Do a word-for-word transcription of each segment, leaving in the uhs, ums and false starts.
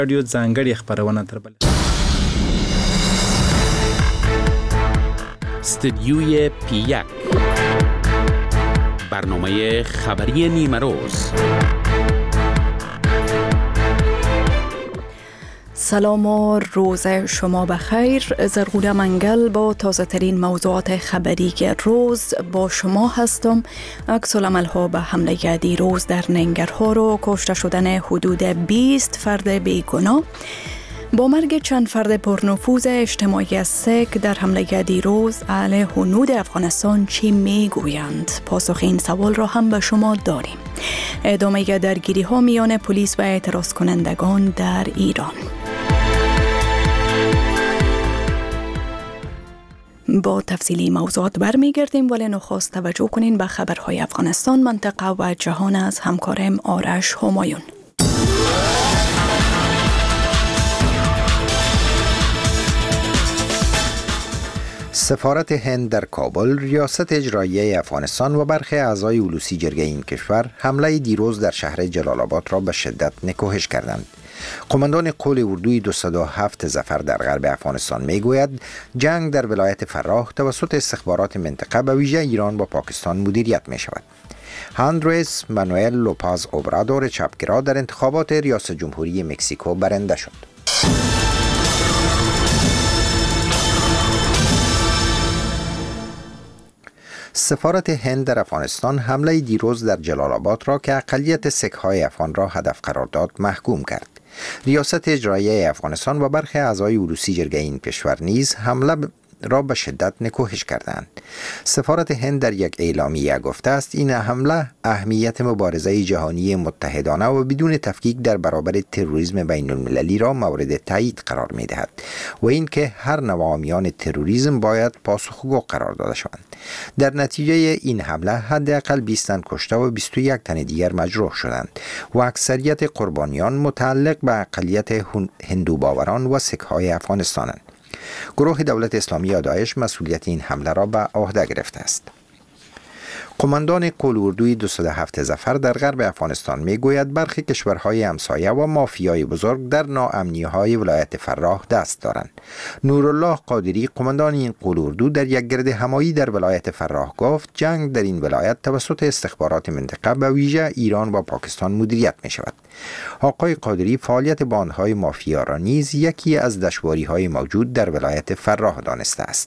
رادیو ځانګړې خبرونه تر بل استدیوی پی یک برنامه خبری نیمه روز. سلام و روز شما بخیر. زرغوده منگل با تازه ترین موضوعات خبری که روز با شما هستم. عکس العمل ها به حمله دیروز در ننگرهار و کشته شدن حدود بیست فرد بیگناه با مرگ چند فرد پرنفوذ اجتماعی سک در حمله دیروز اهل هنود افغانستان چی میگویند؟ پاسخ این سوال را هم به شما داریم. ادامه درگیری ها میان پلیس و اعتراض کنندگان در ایران. با تفصیلی موضوعات برمیگردیم، ولی نخست توجه کنین به خبرهای افغانستان، منطقه و جهان از همکارم آرش همایون. سفارت هند در کابل، ریاست اجرایی افغانستان و برخی اعضای اولوسی جرگه این کشور حمله دیروز در شهر جلال آباد را به شدت نکوهش کردند. قماندان قول اردوی دویست و هفت ظفر در غرب افغانستان میگوید جنگ در ولایت فراه توسط استخبارات منطقه به ویژه ایران و پاکستان مدیریت می شود. اندرس مانوئل لوپاز اوبرادور چپگرا در انتخابات ریاست جمهوری مکزیکو برنده شد. سفارت هند در افغانستان حمله دیروز در جلال آباد را که اقلیت سک‌های افغان را هدف قرار داد محکوم کرد. ریاست اجرایی افغانستان و برخی اعضای اولوسی جرگه این کشور نیز حمله را به شدت نکوهش کردند. سفارت هند در یک اعلامیه گفته است این حمله اهمیت مبارزه جهانی متحدانه و بدون تفکیک در برابر تروریسم بین المللی را مورد تایید قرار می دهد و اینکه هر نوع عامیان تروریسم باید پاسخگو قرار داده شوند. در نتیجه این حمله حداقل بیست تن کشته و بیست و یک تن دیگر مجروح شدند و اکثریت قربانیان متعلق به اقلیت هندو باوران و سک‌های افغانستانند. گروه دولت اسلامی یا داعش مسئولیت این حمله را به عهده گرفته است. قماندان قول اردوی دویست و هفت ظفر در غرب افغانستان میگوید برخی کشورهای همسایه و مافیای بزرگ در ناامنی‌های ولایت فراه دست دارند. نورالله قادری قماندان این قول اردو در یک گرد همایی در ولایت فراه گفت جنگ در این ولایت توسط استخبارات منطقه به ویژه ایران و پاکستان مدیریت می شود. آقای قادری فعالیت باندهای مافیا را نیز یکی از دشواری‌های موجود در ولایت فراه دانسته است.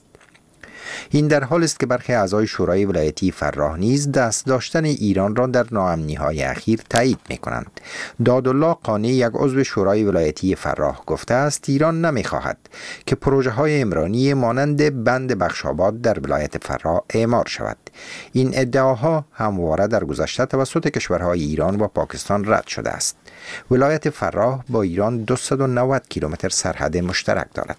این در حال است که برخی اعضای شورای ولایتی فراه نیز دست داشتن ایران را در ناامنی‌های اخیر تایید می‌کنند. دادالله قانی یک عضو شورای ولایتی فراه گفته است ایران نمی‌خواهد که پروژه‌های عمرانی مانند بند بخشاباد در ولایت فراه اعمار شود. این ادعاها همواره در گذشته توسط کشورهای ایران و پاکستان رد شده است. ولایت فراه با ایران دویست و نود کیلومتر سرحد مشترک دارد.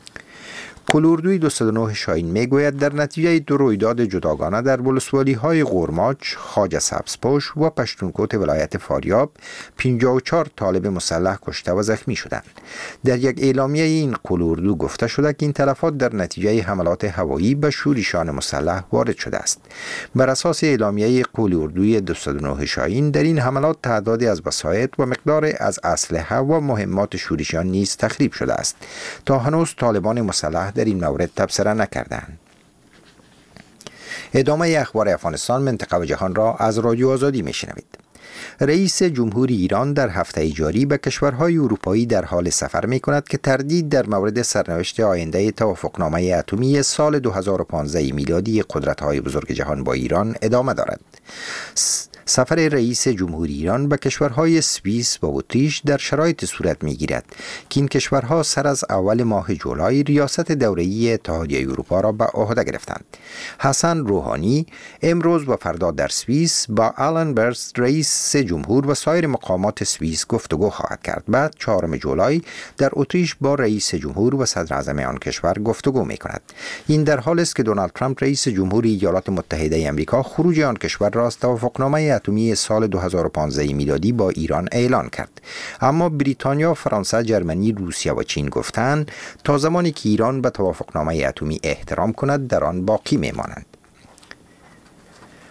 قول اردوی دویست و نه شاهین میگوید در نتیجه دو رویداد جداگانه در ولسوالی های غورماچ، خواجه سبزپوش و پشتونکوت ولایت فاریاب پنجاه و چهار طالب مسلح کشته و زخمی شدند. در یک اعلامیه این قول اردو گفته شده که این تلفات در نتیجه حملات هوایی به شورشیان مسلح وارد شده است. بر اساس اعلامیه قول اردوی دویست و نه شاهین در این حملات تعدادی از وسایط و مقدار از اسلحه و مهمات شورشیان نیز تخریب شده است. تا هنوز طالبان مسلح در این مورد تبصره نکردند. ادامه اخبار افغانستان، منطقه و جهان را از رادیو آزادی میشنوید. رئیس جمهوری ایران در هفته جاری به کشورهای اروپایی در حال سفر می کند که تردید در مورد سرنوشت آینده توافقنامه اتمی سال دو هزار و پانزده میلادی قدرت‌های بزرگ جهان با ایران ادامه دارد. سفر رئیس جمهوری ایران به کشورهای سوئیس و اتریش در شرایط صورت می‌گیرد که این کشورها سر از اول ماه جولای ریاست دوره‌ای اتحادیه اروپا را به عهده گرفتند. حسن روحانی امروز و فردا در سوئیس با آلن برز رئیس جمهور و سایر مقامات سوئیس گفتگو خواهد کرد. بعد چهارم جولای در اتریش با رئیس جمهور و صدر اعظم آن کشور گفتگو می‌کند. این در حالی است که دونالد ترامپ رئیس جمهوری ایالات متحده آمریکا خروج آن کشور را از توافقنامه اتمی سال دو هزار و پانزده میلادی با ایران اعلان کرد. اما بریتانیا، فرانسه، جرمنی، روسیه و چین گفتند تا زمانی که ایران به توافقنامه اتمی احترام کند در آن باقی میمانند.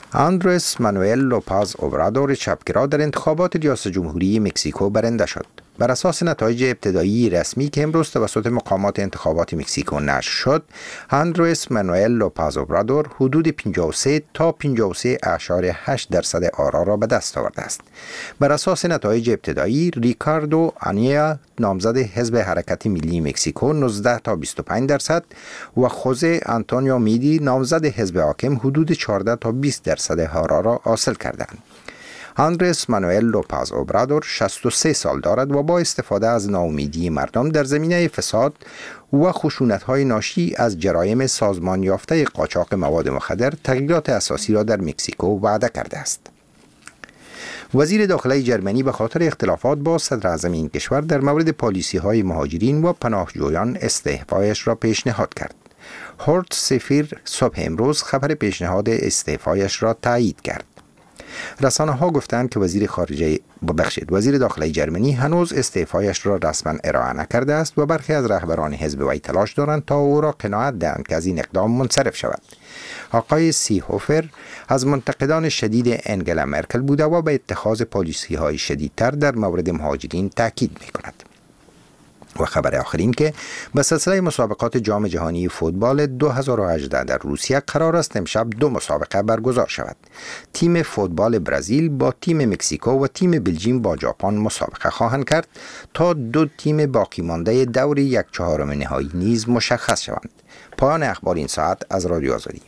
اندرس مانوئل لوپاز اوبرادور چپگرا در انتخابات ریاست جمهوری مکزیکو برنده شد. بر اساس نتایج ابتدایی رسمی که امروز توسط مقامات انتخابات مکزیکو نشر شد، آندرس مانوئل لوپز اوبرادور حدود پنجاه و سه تا پنجاه و سه اشاریه هشت درصد آرا را به دست آورده است. بر اساس نتایج ابتدایی، ریکاردو آنیا نامزد حزب حرکت ملی مکزیکو نوزده تا بیست و پنج درصد و خوزه آنتونیو میدی نامزد حزب حاکم حدود چهارده تا بیست درصد آرا را حاصل کردند. آندرس مانوئل لوپز اوبرادور شصت و سه سال دارد و با استفاده از ناامیدی مردم در زمینه فساد و خشونت‌های ناشی از جرایم سازمان یافته قاچاق مواد مخدر تغییرات اساسی را در مکزیکو وعده کرده است. وزیر داخلی جرمنی به خاطر اختلافات با صدر اعظم این کشور در مورد پالیسی‌های مهاجرین و پناهجویان استعفایش را پیشنهاد کرد. هورست سفیر صبح امروز خبر پیشنهاد استعفایش را تایید کرد. رسانه ها گفتند که وزیر خارجه ببخشید وزیر داخلی جرمنی هنوز استعفایش را رسما ارائه نکرده است و برخی از رهبران حزب وی تلاش دارند تا او را قناعت دهند که از این اقدام منصرف شود. آقای سیهوفر از منتقدان شدید انگلا مرکل بوده و به اتخاذ پالیسی های شدیدتر در مورد مهاجرین تاکید می کند. و خبر آخرین که به سلسله مسابقات جام جهانی فوتبال دو هزار و هجده در روسیه قرار است امشب دو مسابقه برگزار شود. تیم فوتبال برزیل با تیم مکزیکو و تیم بلژیم با ژاپن مسابقه خواهند کرد تا دو تیم باقی مانده دور یک چهارم نهایی نیز مشخص شوند. پایان اخبار این ساعت از رادیو آزادی.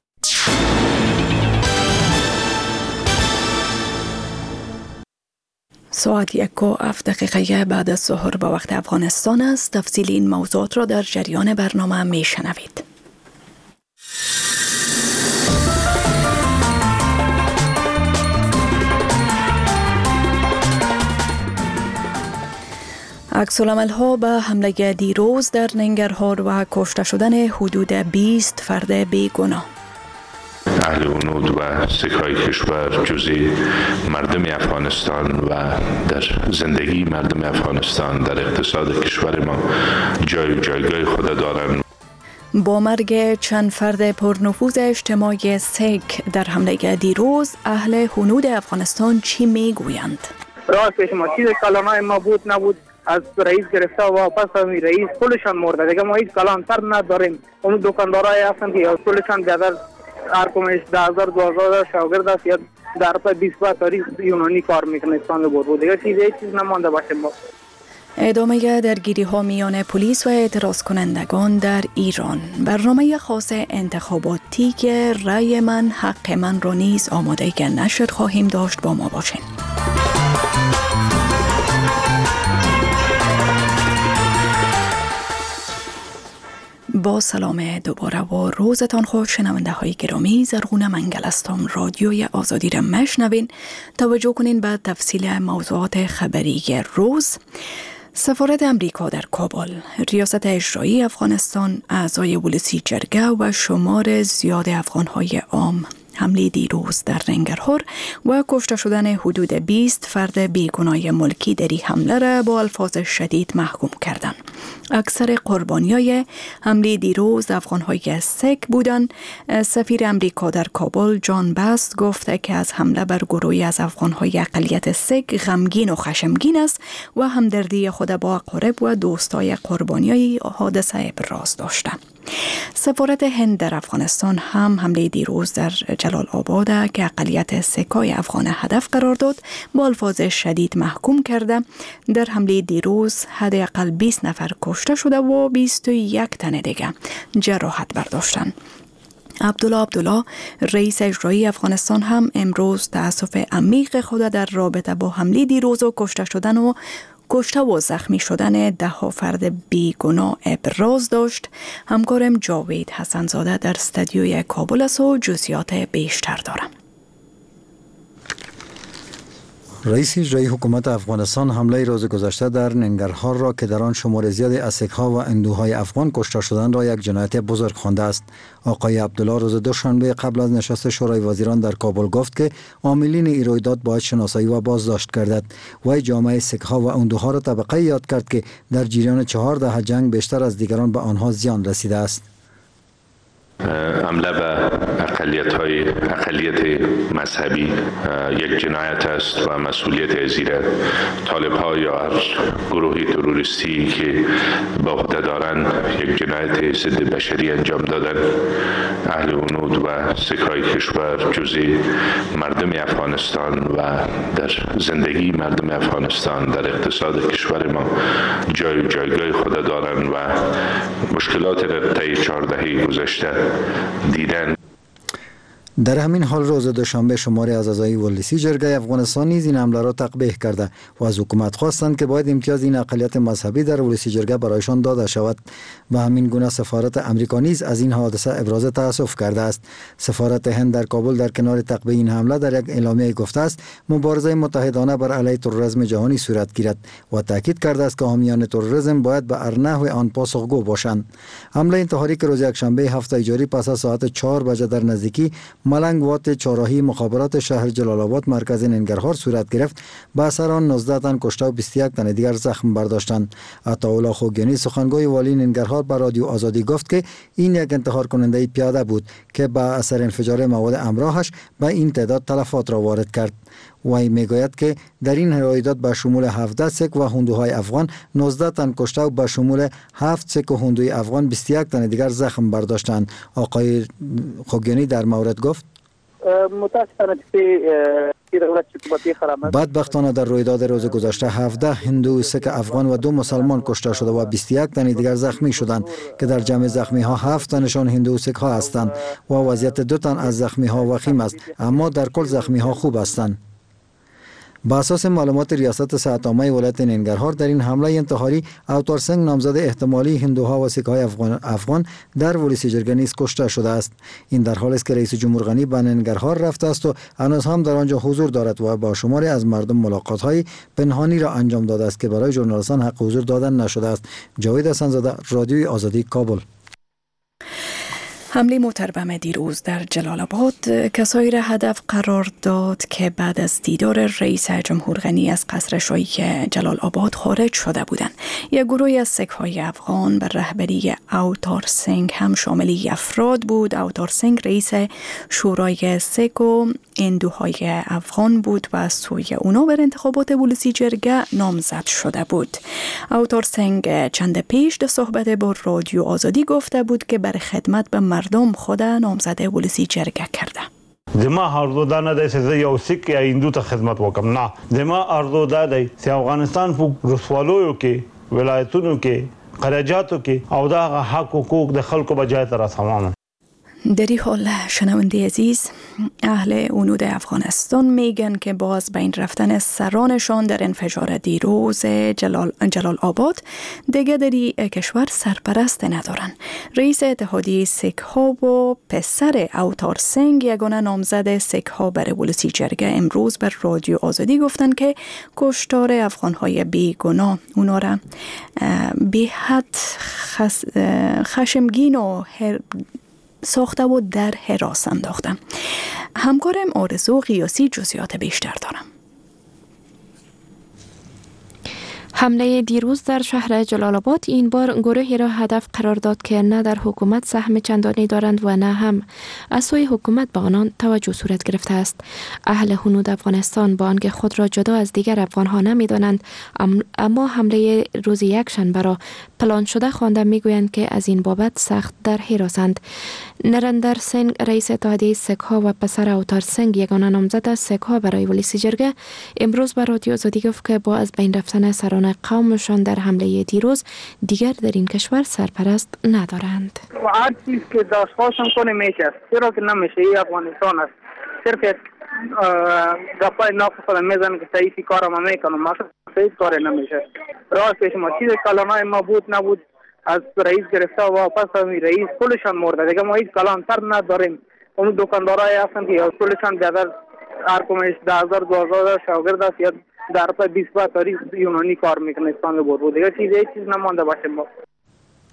ساعت یک و هفت دقیقه بعد از ظهر به وقت افغانستان است. تفصیل این موضوعات را در جریان برنامه می شنوید. عکس‌العمل‌ها به حمله دیروز در ننگرهار و کشته شدن حدود بیست فرد بیگناه. اهل هنود و سکهای کشور جزء مردم افغانستان و در زندگی مردم افغانستان در اقتصاد کشور ما جای جایگاه خود دارند. با مرگ چند فرد پرنفوذ اجتماعی سک در حمله دیروز، اهل هنود افغانستان چی میگویند؟ راستش ما چیز کلامای ما بود نبود، از رئیس گرفته و پس از رئیس کلشان مرده دیگه، ما هیچ کلام تر نداریم. اون دکاندارای هستن که کلشان بیادر هر کمش ده هزار دو هزار شاگرد است یا در پای بیست با تاریخ یونانی کار میکنه استان بود بود دیگه چیز هیچ چیز نمانده باشه. ما ادامه درگیری ها میان پلیس و اعتراض کنندگان در ایران. برنامه خاص انتخاباتی که رأی من حق من را نیز آماده نشر خواهیم داشت. با ما باشین. با سلام دوباره و روزتان خوش شنونده های گرامی. زرغون منگل هستم. رادیوی آزادی را مشنوین. توجه کنین به تفصیل موضوعات خبری روز. سفارت امریکا در کابل، ریاست اجرایی افغانستان، اعضای ولسی جرگه و شمار زیاد افغانهای عام حمله دیروز در ننگرهار و کشته شدن حدود بیست فرد بیگناه ملکی در این حمله را با الفاظ شدید محکوم کردند. اکثر قربانیای حمله دیروز افغانهای سک بودند. سفیر امریکا در کابل جان باست گفته که از حمله بر گروهی از افغانهای اقلیت سک غمگین و خشمگین است و همدردی خود با اقارب و دوستای قربانیای حادثه ابراز داشته. سفارت هند در افغانستان هم حمله دیروز در جلال آباد که اقلیت سکای افغان هدف قرار داد با الفاظ شدید محکوم کرده. در حمله دیروز حداقل بیست نفر کشته شده و بیست و یک تن دیگه جراحت برداشتند. عبدالله عبدالله رئیس اجرایی افغانستان هم امروز تأسف عمیق خود در رابطه با حمله دیروز و کشته شدن و کشته و زخمی شدن ده ها فرد بیگناه ابراز داشت. همکارم جاوید حسنزاده در استودیوی کابل است و جزئیات بیشتر دارم. رئیس اجرایی حکومت افغانستان حمله روز گذشته در ننگرهار را که در آن شمار زیادی از سک‌ها و اندوهای افغان کشته شدند را یک جنایت بزرگ خوانده است. آقای عبدالله روز دوشنبه قبل از نشست شورای وزیران در کابل گفت که عاملین این رویداد باید شناسایی و بازداشت گردد. وی جامعه سک‌ها و اندوها را طبقه یاد کرد که در جریان چهار دهه جنگ بیشتر از دیگران به آنها زیان رسیده است. حمله به اقلیت های اقلیت مذهبی یک جنایت است و مسئولیت زیر طالب ها یا هر گروهی تروریستی که به عهده دارند یک جنایت ضد بشری انجام دادن اهل هنود و سکه های کشور جزء مردم افغانستان و در زندگی مردم افغانستان در اقتصاد کشور ما جای و جایگاه خود دارند و مشکلات را طی چهار دهه گذشته دیدن. در همین حال روز دوشنبه شماری از اعضای مجلس جرگه افغانستان نیز این حمله را تقبیح کرده و از حکومت خواستند که باید امتیاز این اقلیت مذهبی در مجلس جرگه برایشان داده شود و همین گونه سفارت امریکا نیز از این حادثه ابراز تأسف کرده است. سفارت هند در کابل در کنار تقبیح این حمله در یک اعلامیه گفته است مبارزه متحدانه بر علیه تروریسم جهانی صورت گیرد و تاکید کرده است که حامیان تروریسم باید به هر نحو آن پاسخگو باشند. حمله انتحاری که روز یکشنبه هفته جاری پس از ساعت چهار بجه در نزدیکی ملنگ وات چهارراهی مخابرات شهر جلال آباد مرکز ننگرهار صورت گرفت. به اثر آن نوزده تن کشته و بیست و یک تن دیگر زخم برداشتند. عطاالله خوگیانی سخنگوی والی ننگرهار به رادیو آزادی گفت که این یک انتحار کننده پیاده بود که به اثر انفجار مواد همراهش به این تعداد تلفات را وارد کرد. وی میگوید که در این رویداد به شمول هفده سک و هندوهای افغان نوزده تن کشته و به شمول هفت سک و هندوی افغان بیست و یک تن دیگر زخم برداشتند. آقای خوگیانی در مورد گفت متاسفانه بدبختانه در رویداد روز گذشته هفده هندو سک افغان و دو مسلمان کشته شده و بیست و یک تن دیگر زخمی شدند که در جمع زخمی ها هفت تنشان هندو سک ها هستند و وضعیت دو تن از زخمی ها وخیم است، اما در کل زخمی ها خوب هستند. با اساس معلومات ریاست صحت عامه ولایت ننگرهار در این حمله انتحاری اوتار سنگ نامزد احتمالی هندوها و سیک‌های افغان افغان در مجلس جرگه نیز کشته شده است. این در حالی است که رئیس جمهور غنی به ننگرهار رفته است و هنوز هم در آنجا حضور دارد و با شماری از مردم ملاقات‌های پنهانی را انجام داده است که برای ژورنالیستان حق حضور دادن نشده است. جاوید حسن‌زاده، رادیوی آزادی، کابل. حمله محترم دیروز در جلال آباد کسایی را هدف قرار داد که بعد از دیدار رئیس جمهور غنی از قصر شاهی جلال آباد خارج شده بودند. یک گروهی از سک‌های افغان بر رهبری اوتار سنگ هم شامل افراد بود. اوتار سنگ رئیس شورای سک و هندوهای افغان بود و از سوی اونا بر انتخابات مجلس جرگه نامزد شده بود. اوتار سنگ چند پیش در صحبت با رادیو آزادی گفته بود که برای خدمت به مردم خود نامزد مجلس جرگه کرده. زما ارزو دا نه دی چې زه یو سیک یا هندو ته خدمت وکم، نه، زما ارزو دا دی چې افغانستان په رسوالویو کې ولایتونو کې قراجاتو کې او دا حق حقوق د خلکو به جای ته رسوم. در این حال شنونده عزیز، اهل هنود افغانستان میگن که با از بین رفتن سرانشان در انفجار دیروز جلال, جلال آباد دیگه در این کشور سرپرست ندارن. رئیس اتحادیه سک ها و پسر اوتار سنگ یگانه نامزد سک ها برای مجلس جرگه امروز بر رادیو آزادی گفتن که کشتار افغان های بیگناه اونا را به حد خس خشمگین و هر ساخته و در حراس انداختم. همکارم آرزو قیاسی جزئیات بیشتر دارم. حمله دیروز در شهر جلال آباد این بار گروهی را هدف قرار داد که نه در حکومت سهم چندانی دارند و نه هم از سوی حکومت به آنان توجه صورت گرفته است. اهل هنود افغانستان با آنکه خود را جدا از دیگر افغان‌ها نمی‌دانند، اما حمله روز یکشنبه را پلان شده خوانده میگویند که از این بابت سخت در حراسند. نریندر سنگ رئیس اتحادیه سک‌ها و پسر اوتار سنگ یگانه نامزد سک‌ها برای مجلس جرگه امروز به رادیو آزادی گفت که با از بین رفتن سران قومشان در حمله دیروز دیگر در این کشور سرپرست ندارند. هر چیز که داشت خواهشم کنه میشه، چرا که نمیشه. این افغانستان است، صرف گپای ناف خودم میزنه که صحیحی کارم میکنم، ما صحیح کار نمیشه. راستش ما چیز کلانای ما بود نبود، از رئیس گرفته و واپس از رئیس کلشان مرده دیگه. ما هیچ کلان تر نداریم. اون دکاندارای هستن که کلشان بیادر هر کمش ده هزار دو هزار شاگرد است یا در پای بیست با تاریخ یونانی کار میکنه اسپانیا بود دیگه. چیز هیچ چیز نمانده باشه. ما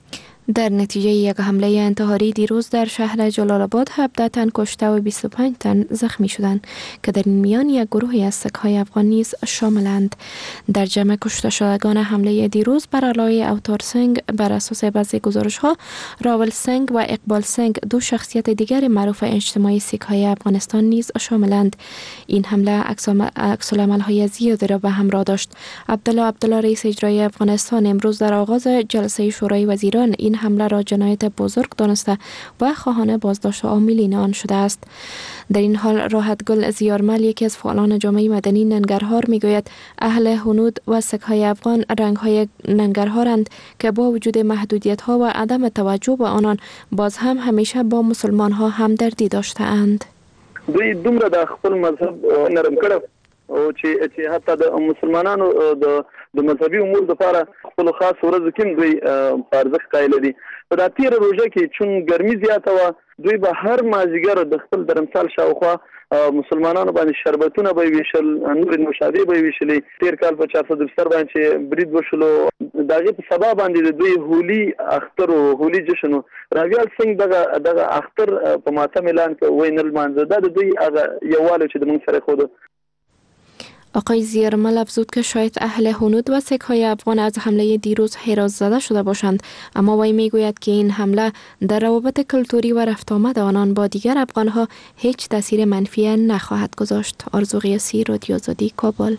در نتیجه یک حمله انتحاری دیروز در شهر جلال آباد هفده تن کشته و بیست و پنج تن زخمی شدند که در این میان یک گروهی از سک‌های افغان نیز شاملند. در جمع کشته شدگان حمله دیروز بر علاوه اوتار سنگ بر اساس بعضی گزارش‌ها راول سنگ و اقبال سنگ دو شخصیت دیگر معروف اجتماعی سک‌های افغانستان نیز شاملند. این حمله عکس‌العمل‌های زیادی را به همراه داشت. عبدالله عبدالله رئیس اجرایی افغانستان امروز در آغاز جلسه شورای وزیران این حمله را جنایت بزرگ دانسته و خواهان بازداشت عاملین آن شده است. در این حال راحت گل زیارمل یکی از فعالان جامعه مدنی ننگرهار میگوید اهل هنود و سک‌های افغان رنگ‌های ننگرهارند که با وجود محدودیت‌ها و عدم توجه به آنان باز هم همیشه با مسلمان‌ها همدردی داشته‌اند. دوی دومره د خپل مذهب نرم کړو او چې چې حتی د مسلمانانو د د مذهبي امور لپاره خپل خاص ورځ کې دوی ارزښت قایل دي. په دا تیر روزه کې چون ګرمي زیاته و دوی به هر مازیګر د خپل درمسال شاوخوا مسلمانانو باندې شربتونه به ویشل، نور نوشابې به ویشلې. تیر کال په چهارصد بستر باندې برید وشلو، دغه په سبا باندې د دوی هولي اختر او هولي جشن راویال سنگ دغه دغه اختر په ماتم اعلان کړ وینل مانځه د دوی هغه یواله چې د موږ سره خود. آقای زیارمل افزود که شاید اهل هنود و سک‌های افغان از حمله دیروز حراس زده شده باشند، اما وی میگوید که این حمله در روابط کلتوری و رفت آمد آنان با دیگر افغانها هیچ تاثیر منفی نخواهد گذاشت. آرزو قیاسی، رادیو آزادی، کابل.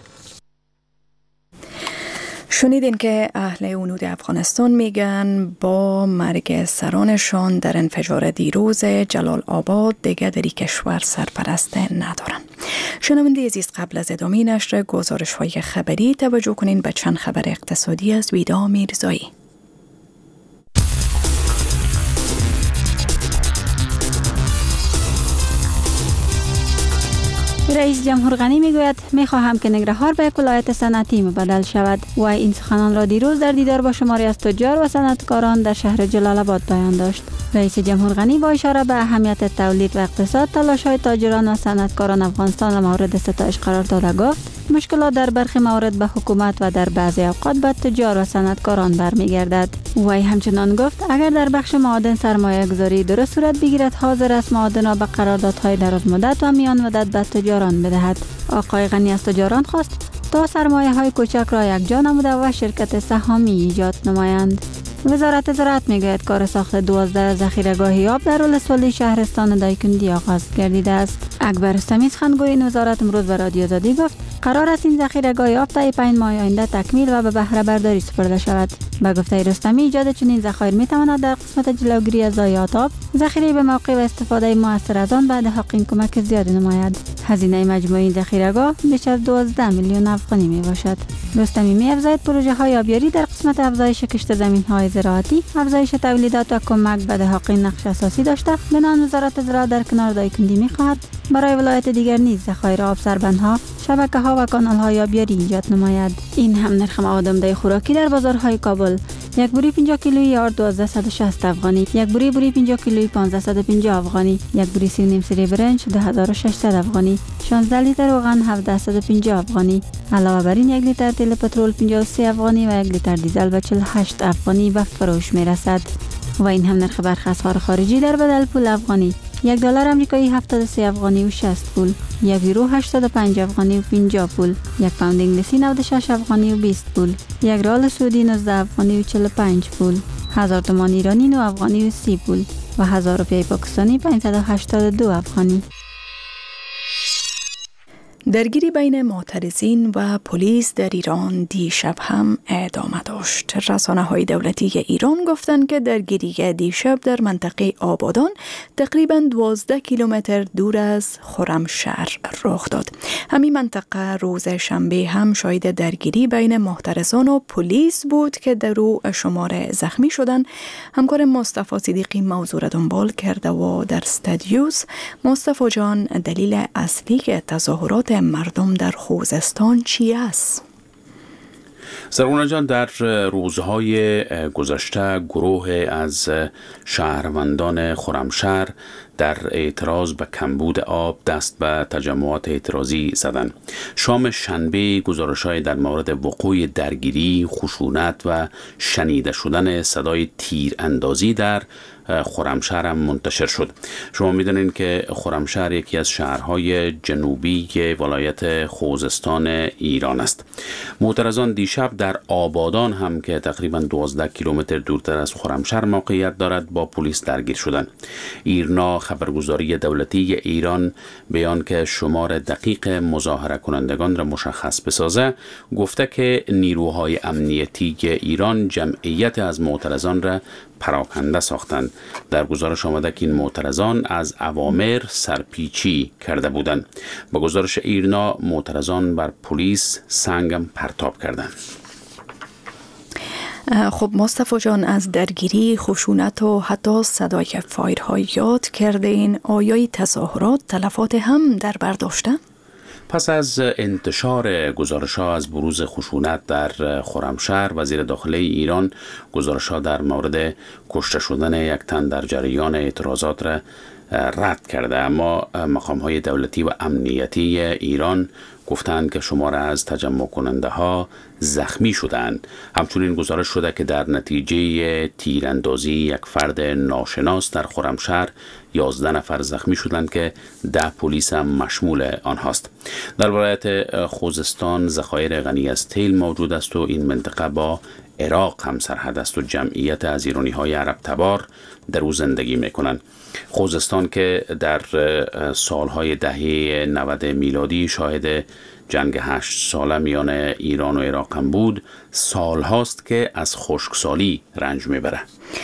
شنیدین که اهل هنود افغانستان میگن با مرگ سرانشان در انفجار دیروز جلال آباد دیگه در کشور سرپرست ندارن. شنونده عزیز، قبل از ادامه نشر گزارش های خبری توجه کنین به چند خبر اقتصادی از ویدا میرزایی. رئیس جمهور غنی میگوید میخواهم که ننگرهار به یک ولایت صنعتی مبدل شود و این سخنان را دیروز در دیدار با شماری از تجار و صنعتکاران در شهر جلال آباد بیان داشت. رئیس جمهور غنی با اشاره به اهمیت تولید و اقتصاد تلاش‌های تاجران و صنعتکاران افغانستان را مورد ستایش قرار داده گفت مشکلات در برخی موارد به حکومت و در بعضی اوقات به تجار و صنعتکاران برمیگردد. وی همچنان گفت اگر در بخش معادن سرمایه گذاری درست صورت بگیرد حاضر است معادن را به قراردادهای دراز مدت و میان مدت به تجاران بدهد. آقای غنی از تجاران خواست تا سرمایه های کوچک را یکجا نموده و شرکت سهامی ایجاد نمایند. وزارت زراعت میگوید کار ساخت دوازده ذخیره‌گاه آب در ولسوالی شهرستان دایکندی آغاز گردیده است. اکبر رستمی سخنگوی این وزارت امروز به رادیو آزادی گفت قرار است این ذخیره‌گاه آب تا پنج ماه آینده تکمیل و به بهره برداری سپرده شود. به گفته رستمی ایجاد چنین ذخایر میتواند در قسمت جلوگیری از ضایعات آب، ذخیره به موقع و استفاده مؤثر از آن بعد حقین کمک زیادی نماید. هزینه مجموعی این ذخیره‌گاه بیش از دوازده میلیون افغانی میباشد. رستمی می‌افزاید پروژه های آبیاری در قسمت افزایش کشت زمین‌های زراعتی، افزایش تولیدات و کمک به دهقان نقش اساسی داشته. بنابراین وزارت زراعت در کنار دایکندی می‌خواهد برای ولایت دیگر نیز ذخایر آب، سربندها، شبکه‌ها و کانال‌های آبیاری ایجاد نماید. این هم نرخ مواد عمده خوراکی در بازارهای کابل: یک بوری پنجاه کیلویی یارد دوازده و شصت افغانی، یک بوری بوری پنجاه کیلویی پانزده و پنجاه افغانی، یک بوری سیر نیم سری برنج دو هزار و ششصد افغانی، شانزده لیتر روغن هفتصد و پنجاه افغانی. علاوه بر این یک لیتر تیل پترول پنجاه و سه افغانی و یک لیتر دیزل به چهل و هشت افغانی به فروش میرسد. و این هم نرخ برخی اسعار خارجی در بدل پول افغانی: یک دلار آمریکایی هفتاد و سه افغانی و شصت پول، یک یورو هشتاد و پنج افغانی و پنجاه پول، یک پوند انگلیسی نود و شش افغانی و بیست پول، یک ریال سعودی نوزده افغانی و چهل و پنج پول، هزار تومان ایرانی نه افغانی و سی پول و هزار روپیه پاکستانی پانصد و هشتاد و دو افغانی. درگیری بین معترضین و پلیس در ایران دیشب هم ادامه داشت. رسانه‌های دولتی ایران گفتند که درگیری دیشب در منطقه آبادان تقریباً دوازده کیلومتر دور از خرمشهر رخ داد. همین منطقه روز شنبه هم شاهد درگیری بین معترضان و پلیس بود که در او شمار زخمی شدند. همکار مصطفی صدیقی موضوع را دنبال کرده و در استودیوس. مصطفی جان، دلیل اصلی که تظاهرات مردم در خوزستان چی است؟ زرغونه جان، در روزهای گذشته گروه از شهروندان خرمشهر در اعتراض به کمبود آب دست به تجمعات اعتراضی زدند. شام شنبه گزارش‌های در مورد وقوع درگیری، خشونت و شنیده شدن صدای تیراندازی در خرمشهر هم منتشر شد. شما می‌دونید که خرمشهر یکی از شهرهای جنوبی ولایت خوزستان ایران است. معترضان دیشب در آبادان هم که تقریباً دوازده کیلومتر دورتر از خرمشهر موقعیت دارد با پلیس درگیر شدند. ایرنا خبرگزاری دولتی ایران بیان که شمار دقیق مظاهره کنندگان را مشخص بسازه گفته که نیروهای امنیتی ایران جمعیت از معترضان را پراکنده ساختند. در گزارش آمده که این معترضان از اوامر سرپیچی کرده بودند. با گزارش ایرنا معترضان بر پلیس سنگم پرتاب کردند. خب مصطفی جان، از درگیری، خشونت و حتی صدای فایرها یاد کردین. آیا تظاهرات تلفات هم در بر داشتن؟ پس از انتشار گزارش‌ها از بروز خشونت در خرمشهر، وزیر داخلی ایران گزارش‌ها در مورد کشته شدن یک تن در جریان اعتراضات را رد کرده، اما مقام‌های دولتی و امنیتی ایران گفتند که شمار از تجمع کننده ها زخمی شدند. همچنین گزارش شده که در نتیجه تیراندازی یک فرد ناشناس در خرمشهر یازده نفر زخمی شدند که ده پلیس هم مشمول آنهاست. در ولایت خوزستان ذخایر غنی از تیل موجود است و این منطقه با عراق هم سرحد است و جمعیت از ایرانی های عرب تبار در او زندگی میکنند. خوزستان که در سالهای دهه نود میلادی شاهد جنگ هشت ساله میان ایران و عراق هم بود، سال هاست که از خشکسالی رنج میبره.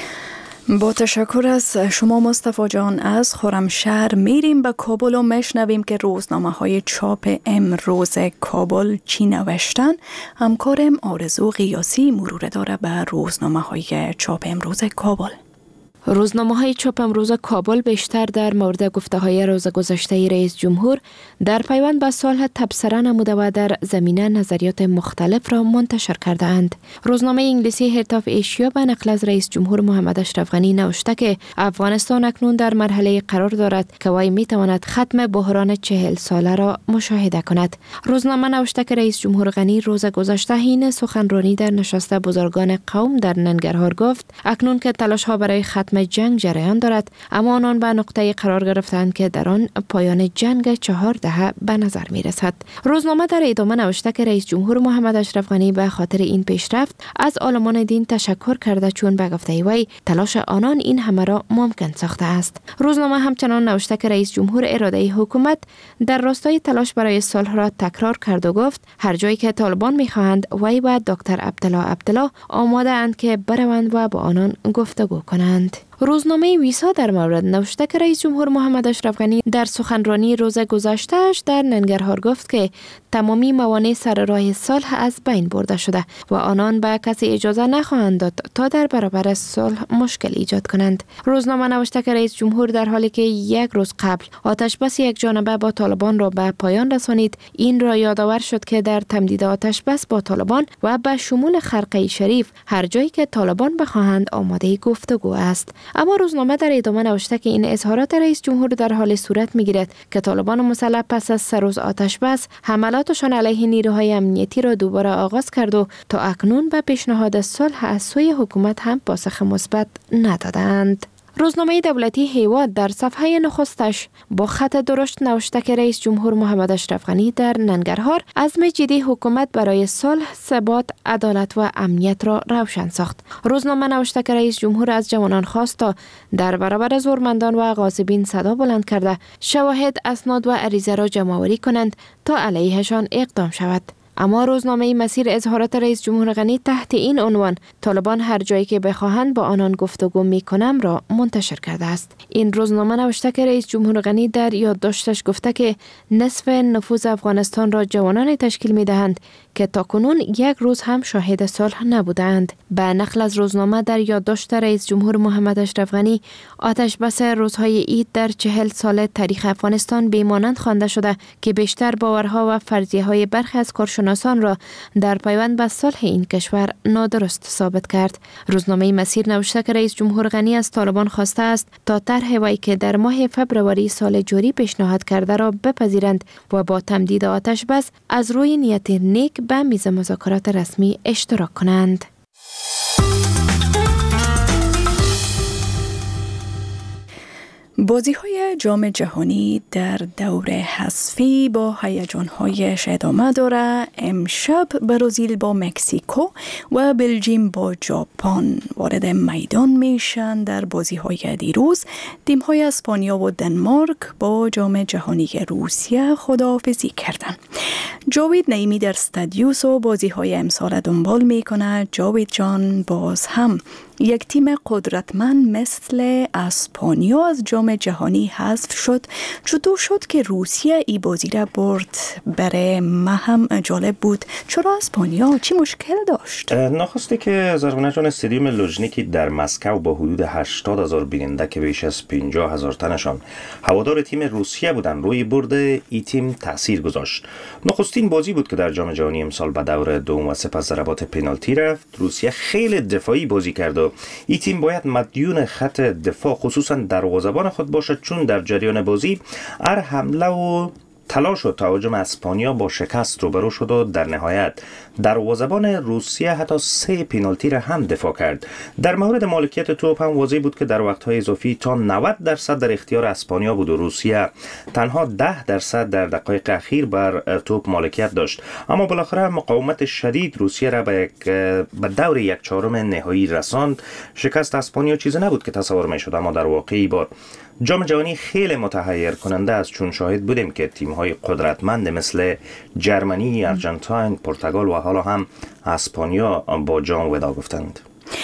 با تشکر از شما مصطفی جان. از خرمشهر میریم به کابل و میشنویم که روزنامه های چاپ امروز کابل چی نوشتن. همکارم آرزو قیاسی مرور داره به روزنامه های چاپ امروز کابل. روزنامه های چاپ امروز کابل بیشتر در مورد گفته های روز گذشته رئیس جمهور در پیوند به صلح تبصره نموده و در زمینه نظریات مختلف را منتشر کرده اند. روزنامه انگلیسی هرت آف ایشیا به نقل از رئیس جمهور محمد اشرف غنی نوشته که افغانستان اکنون در مرحله قرار دارد که وی می تواند ختم بحران چهل ساله را مشاهده کند. روزنامه نوشته که رئیس جمهور غنی روز گذشته حین سخنرانی در نشست بزرگان قوم در ننگرهار گفت اکنون که تلاش ها برای ختم جنگ جریان دارد، اما آنان به نقطه قرار گرفتند که در آن پایان جنگ چهار دهه به نظر می رسد. روزنامه در ادامه نوشته که رئیس جمهور محمد اشرف غنی به خاطر این پیشرفت از عالمان دین تشکر کرده، چون به گفته وی تلاش آنان این همه را ممکن ساخته است. روزنامه همچنان نوشته که رئیس جمهور اراده حکومت در راستای تلاش برای صلح را تکرار کرد و گفت هر جایی که طالبان می خواهند وی و دکتر عبدالله عبدالله آماده اند که بروند و با آنان گفتگو کنند. روزنامه ویسا در مورد نوشته که رئیس جمهور محمد اشرف غنی در سخنرانی روز گذشته‌اش در ننگرهار گفت که تمامی موانع سر راه صلح از بین برده شده و آنان به کسی اجازه نخواهند داد تا در برابر صلح مشکل ایجاد کنند. روزنامه نوشته که رئیس جمهور در حالی که یک روز قبل آتش بس یک جانبه با طالبان را به پایان رسانید، این را یادآور شد که در تمدید آتش بس با طالبان و به شمول خرقه شریف هر جایی که طالبان بخواهند آماده گفتگو است. اما روزنامه در ادامه نوشته که این اظهارات رئیس جمهور در حال صورت میگیرد که طالبان مسلح پس از سه روز آتش بس حملاتشان علیه نیروهای امنیتی را دوباره آغاز کرد و تا اکنون به پیشنهاد صلح از سوی حکومت هم پاسخ مثبت ندادند. روزنامه دولتی هیواد در صفحه نخستش با خط درشت نوشته که رئیس جمهور محمد اشرف غنی در ننگرهار عزم جدی حکومت برای صلح، ثبات، عدالت و امنیت را روشن ساخت. روزنامه نوشته که رئیس جمهور از جوانان خواست تا در برابر زورمندان و غاصبین صدا بلند کرده شواهد، اسناد و عریضه را جمع‌آوری کنند تا علیهشان اقدام شود. اما روزنامه مسیر اظهارات رئیس جمهور غنی تحت این عنوان طالبان هر جایی که بخواهند با آنان گفتگو میکنم را منتشر کرده است. این روزنامه نوشته که رئیس جمهور غنی در یادداشتش گفته که نصف نفوذ افغانستان را جوانان تشکیل میدهند که تاکنون یک روز هم شاهد صلح نبودند. به نقل از روزنامه در یادداشت رئیس جمهور محمد اشرف غنی آتش بس روزهای عید در چهل سال تاریخ افغانستان بیمانند خوانده شده که بیشتر باورها و فرضیه‌های برخی از کارشناسان روانشناسان را در پیوند به صلح این کشور نادرست ثابت کرد. روزنامه مسیر نوشته که رئیس جمهور غنی از طالبان خواسته است تا طرح وی که در ماه فبروری سال جاری پیشنهاد کرده را بپذیرند و با تمدید آتش بس از روی نیت نیک به میز مذاکرات رسمی اشتراک کنند. بازی‌های جام جهانی در دور حذفی با هیجان‌هایش ادامه داره. امشب برزیل با مکزیکو و بلژیم با ژاپن وارد میدان میشن. در بازی‌های دیروز تیم‌های اسپانیا و دنمارک با جام جهانی روسیه خداحافظی کردند. جاوید نعیمی در استادیوس و بازی‌های امسال دنبال میکنه. جاوید جان، باز هم یک تیم قدرتمند مثل اسپانیا از جام جهانی حذف شد. چطور شد که روسیه ای بازی را برد؟ برای ما هم جالب بود. چرا اسپانیا؟ چی مشکل داشت؟ نخسته که زرغونه جان استادیوم لوژنیکی در مسکو با حدود هشتاد هزار بیننده که بیش از پنجاه هزار تنشان هوادار تیم روسیه بودن روی برد ای تیم تاثیر گذاشت. نخستین بازی بود که در جام جهانی امسال به دور دوم و سپس ضربات پنالتی رفت. روسیه خیلی دفاعی بازی کرد و این تیم باید مدیون خط دفاع خصوصا دروازه‌بان خود باشد، چون در جریان بازی هر حمله و تلاش و تهاجم اسپانیا با شکست روبرو شد و در نهایت دروازه‌بان روسیه حتی سه پنالتی را هم دفاع کرد. در مورد مالکیت توپ هم واضح بود که در وقت‌های اضافی تا نود درصد در اختیار اسپانیا بود و روسیه تنها ده درصد در دقایق اخیر بر توپ مالکیت داشت. اما بالاخره مقاومت شدید روسیه را به به دور یک چهارم نهایی رساند. شکست اسپانیا چیزی نبود که تصور می‌شد، اما در واقع بار جام جهانی خیلی متحیر کننده است، چون شاهد بودیم که تیم‌های قدرتمند مثل جرمنی، ارژانتین، پرتغال و حالا هم اسپانیا با جام وداع گفتند.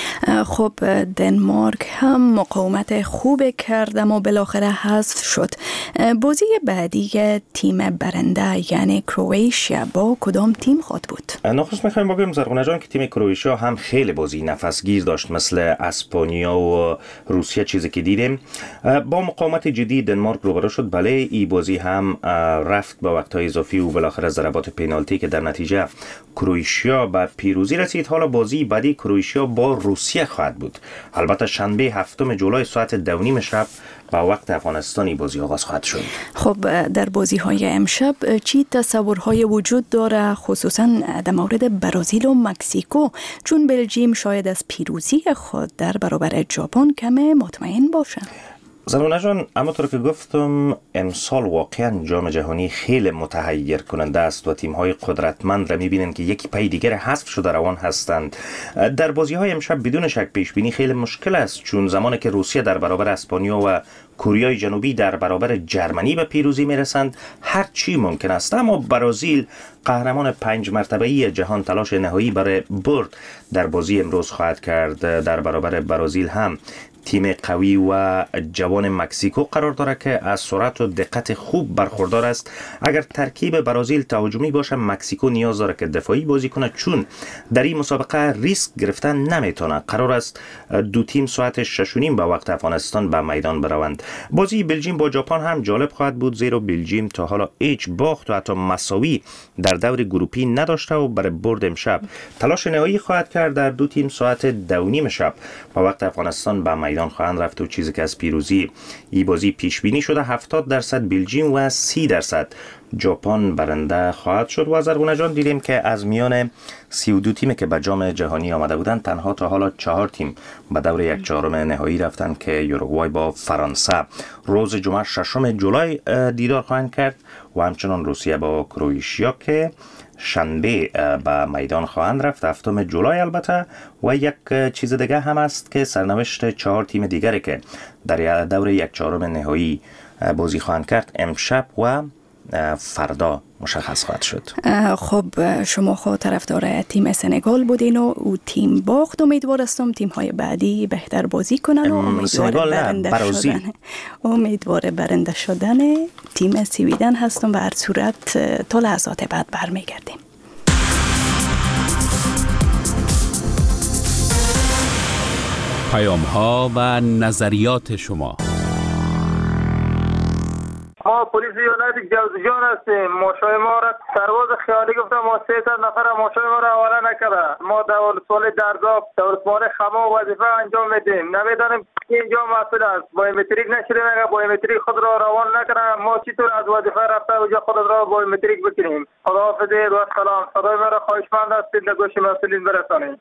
خب دنمارک هم مقاومت خوب کرد اما بالاخره حذف شد. بازی بعدی تیم برنده یعنی کرواتیا با کدام تیم خواهد بود؟ نخست میخوایم بگیم زرغونه جان که تیم کرواتیا هم خیلی بازی نفسگیر داشت مثل اسپانیا و روسیه چیزی که دیدیم. با مقاومت جدی دنمارک روبرو شد. بله این بازی هم رفت با وقت‌های اضافی و بالاخره ضربات پنالتی که در نتیجه کرواتیا به پیروزی رسید. حالا بازی بعدی کرواتیا با روسیه خواهد بود. البته شنبه هفتم جولای ساعت دو نیم شب با وقت افغانستانی بازی آغاز خواهد شد. خب در بازی های امشب چی تصورهای وجود داره، خصوصا در مورد برزیل و مکزیکو، چون بلژیم شاید از پیروزی خود در برابر ژاپن کم مطمئن باشه؟ زرغونه جان، اما طور که گفتم امسال واقعا جام جهانی خیلی متحیر کننده است و تیم‌های قدرتمند را می‌بینیم که یکی پای دیگر حذف شده روان هستند. در بازی‌های امشب بدون شک پیش‌بینی خیلی مشکل است، چون زمانی که روسیه در برابر اسپانیا و کره جنوبی در برابر جرمنی به پیروزی میرسند هر چی ممکن است، اما برزیل قهرمان پنج مرتبه‌ای جهان تلاش نهایی برای برد در بازی امروز خواهد کرد. در برابر برزیل هم تیم قوی و جوان مکزیکو قرار داره که از سرعت و دقت خوب برخوردار است. اگر ترکیب برزیل تهاجمی باشه، مکزیکو نیاز داره که دفاعی بازی کنه، چون در این مسابقه ریسک گرفتن نمیتونه. قرار است دو تیم ساعت شش و نیم به وقت افغانستان به میدان بروند. بازی بلژیم با ژاپن هم جالب خواهد بود، زیرا بلژیم تا حالا هیچ باخت و حتی مساوی در دور گروپی نداشته و برای برد امشب تلاش نهایی خواهد کرد. در دو تیم ساعت دو نیم شب به وقت افغانستان به میدان خواهند رفت و چیزی که از پیروزی این بازی پیش بینی شده هفتاد درصد بلژیم و سی درصد ژاپن برنده خواهد شد. و زرغونه جان دیدیم که از میان سی و دو تیمی که به جام جهانی آمده بودند تنها تا حالا چهار تیم به دور یک چهارم نهایی رفتند که یوروگوای با فرانسه روز جمعه ششم جولای دیدار خواهند کرد و همچنان روسیه با کرواتیا که شنبه به میدان خواهند رفت هفتم جولای. البته و یک چیز دیگه هم است که سرنوشت چهار تیم دیگری که در دور یک چهارم نهایی بازی خواهند کرد امشب و فردا مشخص خواهد شد. خب شما خود طرفدار تیم سنگال بودین و او تیم باخت. امیدوار هستم تیم های بعدی بهتر بازی کنن و امیدوار برنده شدن امیدوار برنده شدن تیم سویدن هستم و هر صورت تا لحظات بعد برمیگردیم. پیام ها و نظریات شما. ما پلیس ایالت جوزجان هستیم. ماشای ما را سرباز خیالی گفتم ما سه تا نفر ماشای ما را حواله نکرده. ما دولت‌ولی درداب دولت‌ولی خما وظیفه انجام میدیم. نمیدانیم اینجا مسئول است. بایومتریک نشده مگه بایومتریک خود را روان نکردن. ما چطور از وظیفه رفته اونجا خود را بایومتریک بکنیم؟ خداحافظ و سلام. صدای ما را خواهشمند هستید به گوش مسئولین برسانید.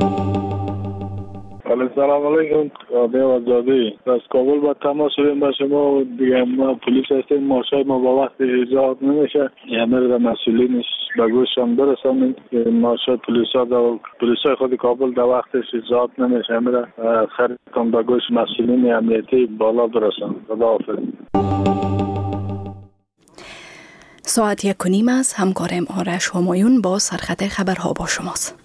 سلام علیکم. رادیو آزادی از کابل با تماس شدیم با شما. دیگه ما پلیس هستیم. ماشای ما با وقت اجازه نمیشه. یعنی در مسئولینش به گوششان برسانید که ماشای پلیس ها در پلیس های خود کابل در وقتش اجازه نمیشه. یعنی خریدتان به گوش مسئولین امنیتی بالا برسانید. خداحافظ. ساعت یک و نیم است. همکارم آرش همایون با سرخط خبرها با شماست.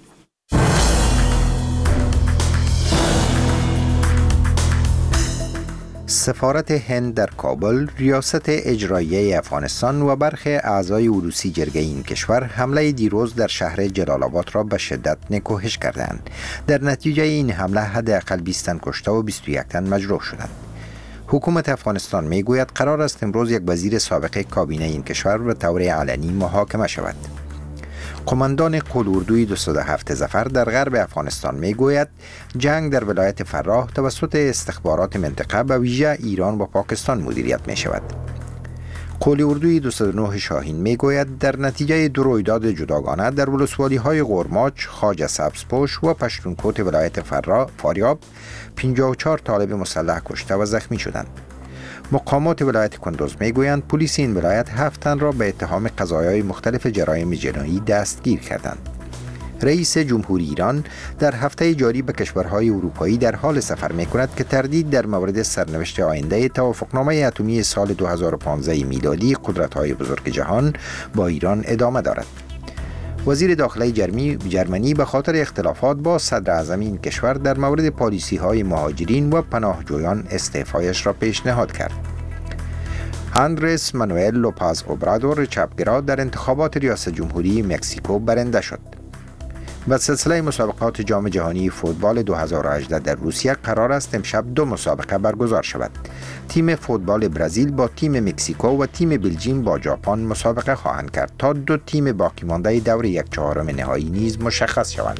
سفارت هند در کابل، ریاست اجراییه افغانستان و برخی اعضای عروسی جرگه این کشور حمله دیروز در شهر جلال آباد را به شدت نکوهش کردند. در نتیجه این حمله حداقل بیست تن کشته و بیست و یک تن مجروح شدند. حکومت افغانستان می گوید قرار است امروز یک وزیر سابق کابینه این کشور به طور علنی محاکمه شود. قماندان قلاردوی دویست و هفت ظفر در غرب افغانستان می گوید جنگ در ولایت فراه توسط استخبارات منطقه به ویژه ایران و پاکستان مدیریت می شود. قلاردوی دویست و نه شاهین می گوید در نتیجه دو رویداد جداگانه در ولسوالی های غرماچ، خواجه سبزپوش و پشتونکوت ولایت فرا فاریاب پنجاه و چهار طالب مسلح کشته و زخمی شدند. مقامات ولایت کندوز میگویند پلیس این ولایت هفت تن را به اتهام قضایای مختلف جرایم جنایی دستگیر کردند. رئیس جمهوری ایران در هفته جاری به کشورهای اروپایی در حال سفر میکند که تردید در مورد سرنوشت آینده توافقنامه اتمی سال دو هزار و پانزده میلادی قدرت‌های بزرگ جهان با ایران ادامه دارد. وزیر داخلی جرمنی به خاطر اختلافات با صدر اعظم این کشور در مورد پالیسی های مهاجرین و پناهجویان استعفایش را پیشنهاد کرد. اندرس مانوئل لوپاز اوبرادور چپگرا در انتخابات ریاست جمهوری مکزیکو برنده شد. و سلسله مسابقات جام جهانی فوتبال دو هزار و هجده در روسیه قرار است امشب دو مسابقه برگزار شود. تیم فوتبال برزیل با تیم مکزیکو و تیم بلژیم با ژاپن مسابقه خواهند کرد تا دو تیم باقی مانده دور یک چهارم نهایی نیز مشخص شوند.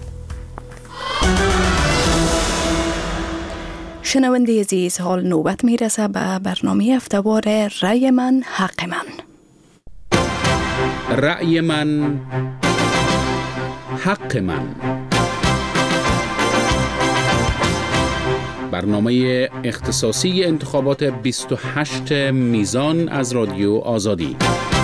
شنونده عزیز، حال نوبت میرسه به برنامه هفته‌وار رأی من حق من. رأی من حق من، برنامه اختصاصی انتخابات بیست و هشت میزان از رادیو آزادی.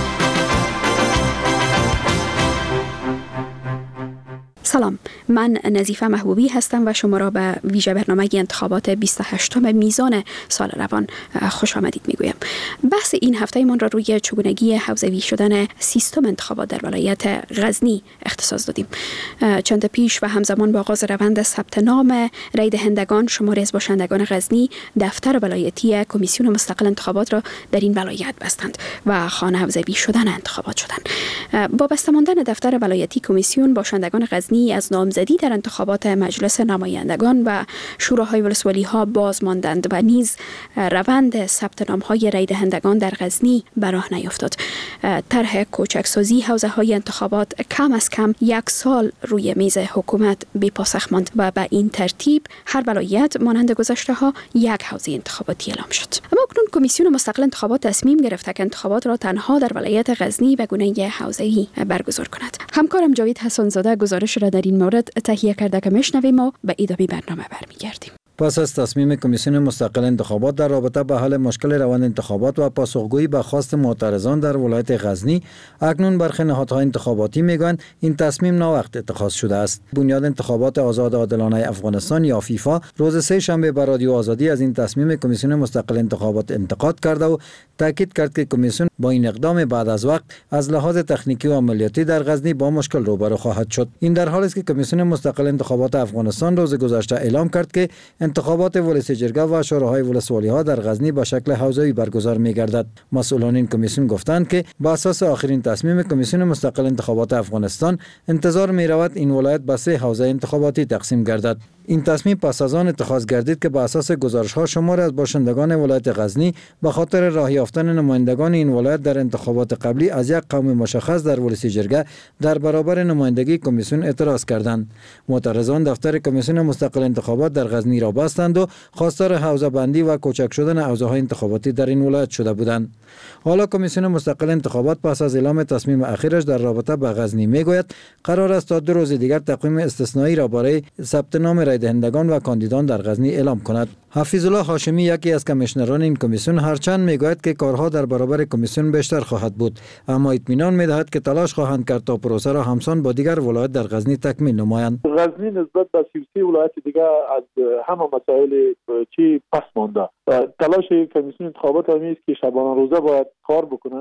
سلام، من نظیفه محبوبی هستم و شما را به ویژه برنامه انتخابات بیست و هشتم میزان سال روان خوش آمدید میگویم. بحث این هفته من را روی چگونگی حوزوی شدن سیستم انتخابات در ولایت غزنی اختصاص دادیم. چند پیش و همزمان با آغاز روند ثبت نام رای دهندگان شماری از باشندگان غزنی، دفتر ولایتی کمیسیون مستقل انتخابات را در این ولایت بستند و خانه حوزوی شدن انتخابات شدند. با بسته ماندن دفتر ولایتی کمیسیون، باشندگان غزنی از نامزدی در انتخابات مجلس نمایندگان و شوراهای ولسوالی ها باز ماندند و نیز روند ثبت نام های رای دهندگان در غزنی به راه نیفتاد. طرح کوچکسازی حوزه های انتخابات کم از کم یک سال روی میز حکومت بی پاسخ ماند و به این ترتیب هر ولایت مانند گذشته ها یک حوزه انتخاباتی اعلام شد. اما اکنون کمیسیون مستقل انتخابات تصمیم گرفته که انتخابات را تنها در ولایت غزنی به گونه حوزه‌ای برگزار کند. همکارم جاوید حسن زاده گزارش را در این مورد تهیه کرده که میشنویم و به ادامه برنامه برمیگردیم. پس از تصمیم کمیسیون مستقل انتخابات در رابطه با حل مشکل روند انتخابات و پاسخگویی به خواست معترضان در ولایت غزنی، اکنون برخی نهادهای انتخاباتی میگویند این تصمیم ناوقت اتخاذ شده است. بنیاد انتخابات آزاد و عادلانه افغانستان یا فیفا روز سه شنبه بر رادیو آزادی از این تصمیم کمیسیون مستقل انتخابات انتقاد کرده و تاکید کرد که کمیسیون با این اقدام بعد از وقت از لحاظ تکنیکی و عملیاتی در غزنی با مشکل روبرو خواهد شد. این در حالی است که کمیسیون مستقل انتخابات افغانستان روز گذشته اعلام کرد که انتخابات ولسی جرگه و شوراهای ولسوالی ها در غزنی به شکل حوزوی برگزار می گردد. مسئولان این کمیسیون گفتند که با اساس آخرین تصمیم کمیسیون مستقل انتخابات افغانستان انتظار می رود این ولایت به سه حوزه انتخاباتی تقسیم گردد. این تصمیم پس از آن اتخاذ گردید که بر اساس گزارش ها شمار از باشندگان ولایت غزنی به خاطر راه یافتن نمایندگان این ولایت در انتخابات قبلی از یک قوم مشخص در ولسی جرگه در برابر نمایندگی کمیسیون اعتراض کردند. معترضان دفتر کمیسیون مستقل انتخابات در غزنی را بستند و خواستار حوزه بندی و کوچک شدن حوزه های انتخاباتی در این ولایت شده بودند. حالا کمیسیون مستقل انتخابات پس از اعلام تصمیم اخیرش در رابطه با غزنی میگوید قرار است تا دو روز دیگر تقویم استثنایی را برای ثبت نام رای دهندگان و کاندیدان در غزنی اعلام کند. حفیظ الله هاشمی یکی از کمیشنران این کمیسیون هرچند میگوید که کارها در برابر کمیسیون بیشتر خواهد بود، اما اطمینان میدهد که تلاش خواهند کرد تا پروسه را همسان با دیگر ولایت در غزنی تکمیل نمایند. غزنی نسبت به سی و سه ولایت دیگر از همه مسائل چی پس مانده. تلاش کمیسیون انتخابات هم است که شبانه روزه باید کار بکنه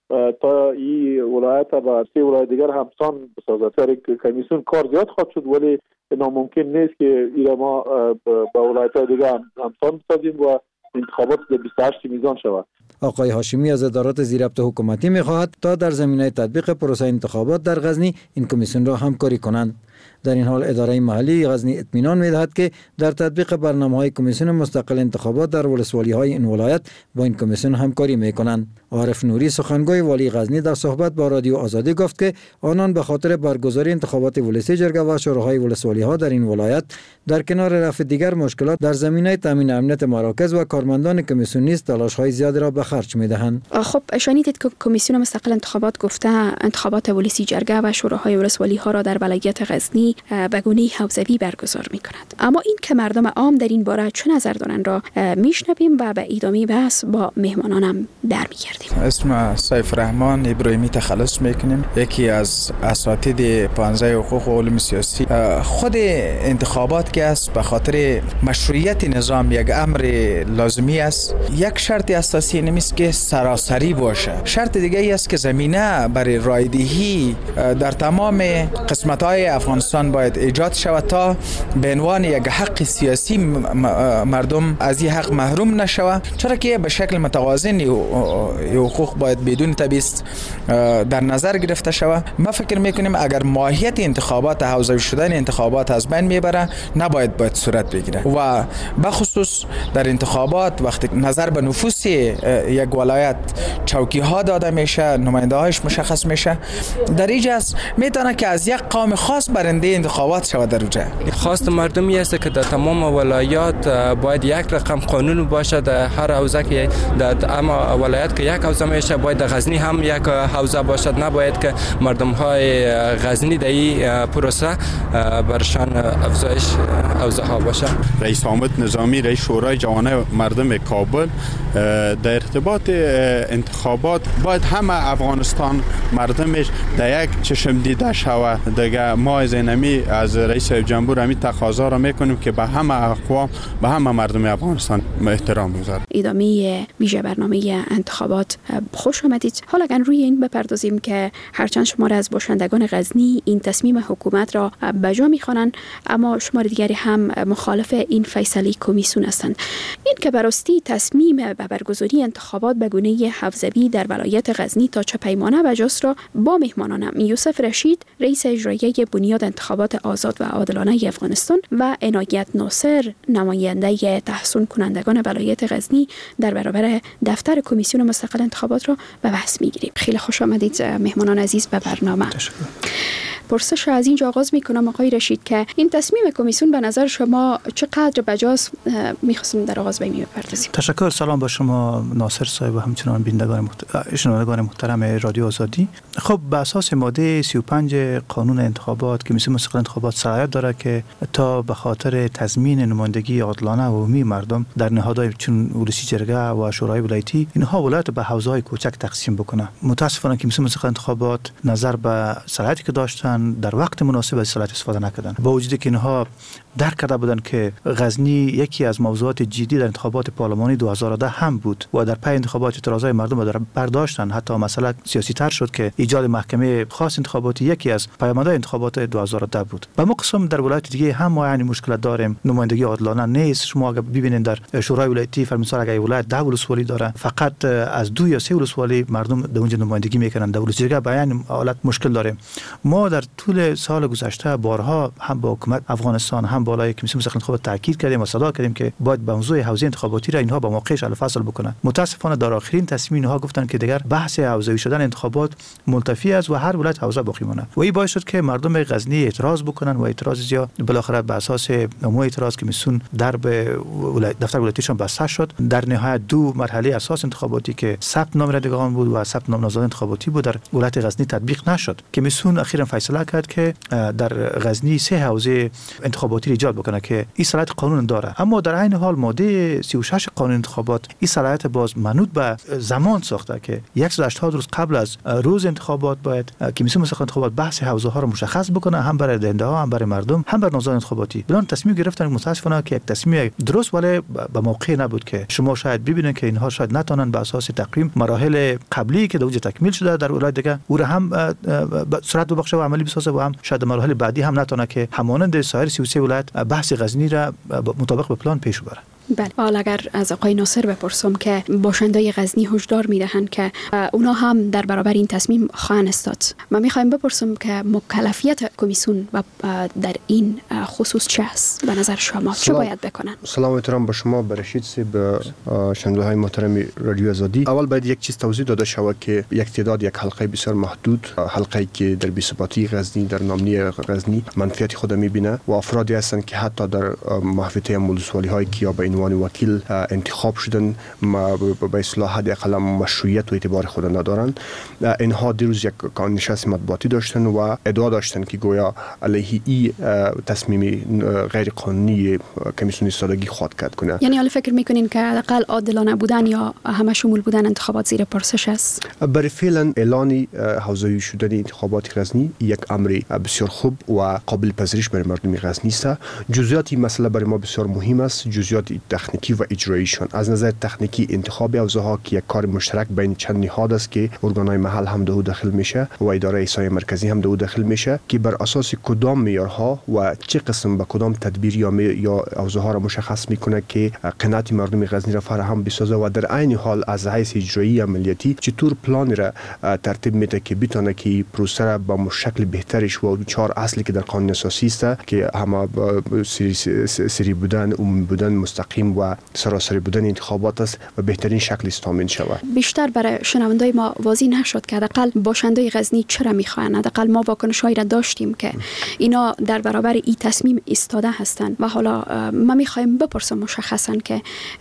تا این ولایت با سه ولایت دیگر همسان بسازد. کمیسیون کار زیاد خواهد شد ولی ناممکن نیست که ایرا ما با ولایت دیگر همسان بسازیم و انتخابات در بیست و هشت میزان شود. آقای هاشمی از ادارات زیربط حکومتی می‌خواهد تا در زمینه تطبیق پروسه انتخابات در غزنی این کمیسیون را همکاری کنند. در این حال اداره محلی غزنی اطمینان می‌دهد که در تطبیق برنامه‌های کمیسیون مستقل انتخابات در ولسوالی‌های این ولایت با این کمیسیون همکاری می‌کنند. عارف نوری سخنگوی والی غزنی در صحبت با رادیو آزادی گفت که آنان به خاطر برگزاری انتخابات ولسی جرگه و شوراهای ولسوالی‌ها در این ولایت در کنار رفع دیگر مشکلات در زمینه تامین امنیت مراکز و کارمندان کمیسیون نیز تلاش‌های زیادی را به خرج می‌دهند. خب شنیدید که کمیسیون مستقل انتخابات گفته انتخابات ولسی جرگه و شوراهای ولسوالی‌ها را در ولایت غزنی به گونه حوزوی برگزار می‌کند. اما این که مردم عام در این باره چه نظر دارند را میشنویم و به ادامه بحث با مهمانانم برمیگردیم. اسم سیف رحمان ابراهیمی تخلص میکنیم، یکی از اساتید پانزده حقوق و علوم سیاسی. خود انتخابات که است به خاطر مشروعیت نظام یک امر لازمی است. یک شرط اساسی نمیست که سراسری باشه. شرط دیگه ای است که زمینه برای رایدهی در تمام قسمت‌های افغانستان باید ایجاد شود تا به عنوان یک حق سیاسی مردم از این حق محروم نشود، چرا که به شکل متوازن حقوق باید بدون تبعیض در نظر گرفته شود. ما فکر میکنیم اگر ماهیت انتخابات حوزوی شدن انتخابات از بین میبره نباید باید صورت بگیره و بخصوص در انتخابات وقتی نظر به نفوس یک ولایت چوکی ها داده میشه، نماینده هایش مشخص میشه، در اینجاست میتونه که از یک قوم خاص برنده انتخابات شود. در اونجا خواست مردمی است که در تمام ولایات باید یک رقم قانون باشه. در هر حوزه که در اما ولایت که یک حوزه میشه باید در غزنی هم یک حوزه باشد، نباید که مردم های غزنی در این پروسه برشان افزایش حوزه ها باشه. رئیس حامد نظامی رئیس شورای جوانه مردم کابل در ارتباط انتخابات باید همه افغانستان مردمش در یک چشم دیده شود. دیگه ما از اینمی از رئیس جمهور همین تقاضا را میکنیم که به همه اقوام به همه مردم افغانستان احترام بگذارند. ادامه ویژه برنامه انتخابات خوش آمدید. حالا اگر روی این بپردازیم که هرچند شمار از باشندگان غزنی این تصمیم حکومت را بجا میخوانند، اما شمار دیگری هم مخالف این فیصله کمیسیون هستند. این که براستی تصمیم به برگزاری انتخابات به گونه حوزوی در ولایت غزنی تا چه پیمانه بجاست را با مهمانانم یوسف رشید رئیس اجرایی بنیاد انتخابات آزاد و عادلانه افغانستان و عنایت ناصر نماینده تحصیل کنندگان ولایت غزنی در برابر دفتر کمیسیون مستقل انتخابات را به بحث میگیریم. خیلی خوش آمدید مهمانان عزیز به برنامه. تشکر. پرسش از اینجا آغاز میکنم آقای رشید که این تصمیم کمیسیون به نظر شما چقدر بجاست؟ میخواستم در آغاز به این بپردازیم. تشکر. سلام با شما ناصر صاحب و همچنان بینندگان محترم شنوندگان محترم رادیو آزادی. خب به اساس ماده سی و پنج قانون انتخابات کمیسیون مستقل انتخابات صلاحیت داره که تا به خاطر تضمین نمایندگی عادلانه و عمومی مردم در نهادهای چون ولسی جرگه و شورای ولایتی اینها ولایت به حوزه‌های کوچک تقسیم بکنه. متاسفانه کمیسیون مستقل انتخابات نظر به صلاحیتی که داشتن بودن در وقت مناسب از صلاحیت استفاده نکردن، با وجودی که اینها درک کرده بودن که غزنی یکی از موضوعات جدی در انتخابات پارلمانی دو هزار و ده هم بود و در پی انتخابات اعتراضای مردم را برداشتن. حتی مسئله سیاسی تر شد که ایجاد محکمه خاص انتخاباتی یکی از پیامدهای انتخابات دو هزار و ده بود. به مقصم در ولایت دیگه هم ما یعنی مشکل داریم، نمایندگی عادلانه نیست. شما اگه ببینید در شورای ولایتی فرمانسار اگه ولایت ده ولسوالی داره، فقط از دو یا سه ولسوالی مردم در اونجا نمایندگی میکنن. در ولایت بیان حالت مشکل داریم. ما در طول سال گذشته بارها هم با حکومت افغانستان هم بالای کمیسیون مستقل انتخابات تاکید کردیم و صدا کردیم که باید به موضوع حوزه انتخاباتی را اینها با موقعش الفصل بکنن. متاسفانه در آخرین تصمیم اینها گفتن که دیگر بحث حوزه‌ای شدن انتخابات ملتفی است و هر ولایت حوزه باقی مانه و این باعث شد که مردم غزنی اعتراض بکنن و اعتراض زیاد بالاخره به اساس نمو اعتراض کمیسیون در به ولایت دفتر ولایتیشون بسته شد. در نهایت دو مرحله اساس انتخاباتی که ثبت نام رایگان بود و ثبت نام نامزد انتخاباتی بود در ولایت غزنی تطبیق نشد. کمیسیون اخیراً فیصله کرد که در غزنی سه حوزه انتخاباتی ایجاد بکنه که این صلاحیت قانون داره، اما در عین حال ماده سی و شش قانون انتخابات این صلاحیت باز منوط به زمان ساخته که صد و هشتاد روز قبل از روز انتخابات باید کمیسیون مستقل انتخابات بحث حوزه ها رو مشخص بکنه، هم برای دهنده ها هم برای مردم هم برای نامزد انتخاباتی. بلان تصمیم گرفتن متاسفانه که یک تصمیم درست ولی به موقع نبود که شما شاید ببینید که اینها شاید نتونن به اساس تقویم مراحل قبلی که در اونجا تکمیل شده در ولایت دیگه او را هم صورت ببخشه و عملی بسازه و هم شاید مراحل بعدی هم نتونه که همانند سایر سی و سه ولایت بحث غزنی را مطابق به پلان پیش ببره. بله، حالا اگر از آقای ناصر بپرسم که باشندای غزنی هشدار میدهند که اونا هم در برابر این تصمیم خواهند استاد، من میخوایم بپرسم که مکلفیت کمیسیون و در این خصوص چه است به نظر شما؟ چه باید بکنن؟ سلام و احترام به شما، به رشید سی، به شنونده های محترم رادیو آزادی. اول باید یک چیز توضیح داده شود که یک تعداد یک حلقه بسیار محدود، حلقه‌ای که در بی‌ثباتی غزنی در نامنی غزنی منفعت خود میبینه و افرادی هستند که حتی در محوطه ولسوالی های کیا به عنوان وکیل انتخاب شدن به اصطلاح حداقل مشروعیت و اعتبار خود ندارند. اینها دیروز یک نشست مطبوعاتی داشتن و ادعا داشتن که گویا علیه این تصمیم غیر قانونی کمیسیون ایستادگی خواهد کرد کنه. یعنی حالا فکر میکنین که حداقل عادلانه بودن یا همه شمول بودن انتخابات زیر پرسش است؟ برای فعلا اعلان حوزه‌ای شدن انتخابات غزنی یک امر بسیار خوب و قابل پذیرش برای مردم غزنی است. جزئیات این مسئله برای ما بسیار مهم است. جزئیات تکنیکی و اجراییشان. از نظر تکنیکی انتخاب حوزه ها که یک کار مشترک بین چند نهاد است که ارگان‌های محل هم دو داخل میشه و اداره احصای مرکزی هم دو داخل میشه که بر اساس کدام معیارها و چه قسم به کدام تدبیر یا یا حوزه ها را مشخص میکنه که قناعت مردم غزنی را فراهم بسازه و در عین حال از حیث اجرایی عملیاتی چطور پلان را ترتیب میده که بتونه که پروسه را با شکل بهترش و چهار اصلی که در قانون اساسی است که همه سری, سری بودن، عمومی بودن، مستقیم و سراسری بودن انتخابات است و بهترین شکل تامین شود. بیشتر برای شنوندای ما واضح نشد که حداقل باشندای غزنی چرا میخواهند. حداقل ما واکنش‌هایی را داشتیم که اینا در برابر این تصمیم ایستاده هستند و حالا ما میخوایم بپرسم مشخصا که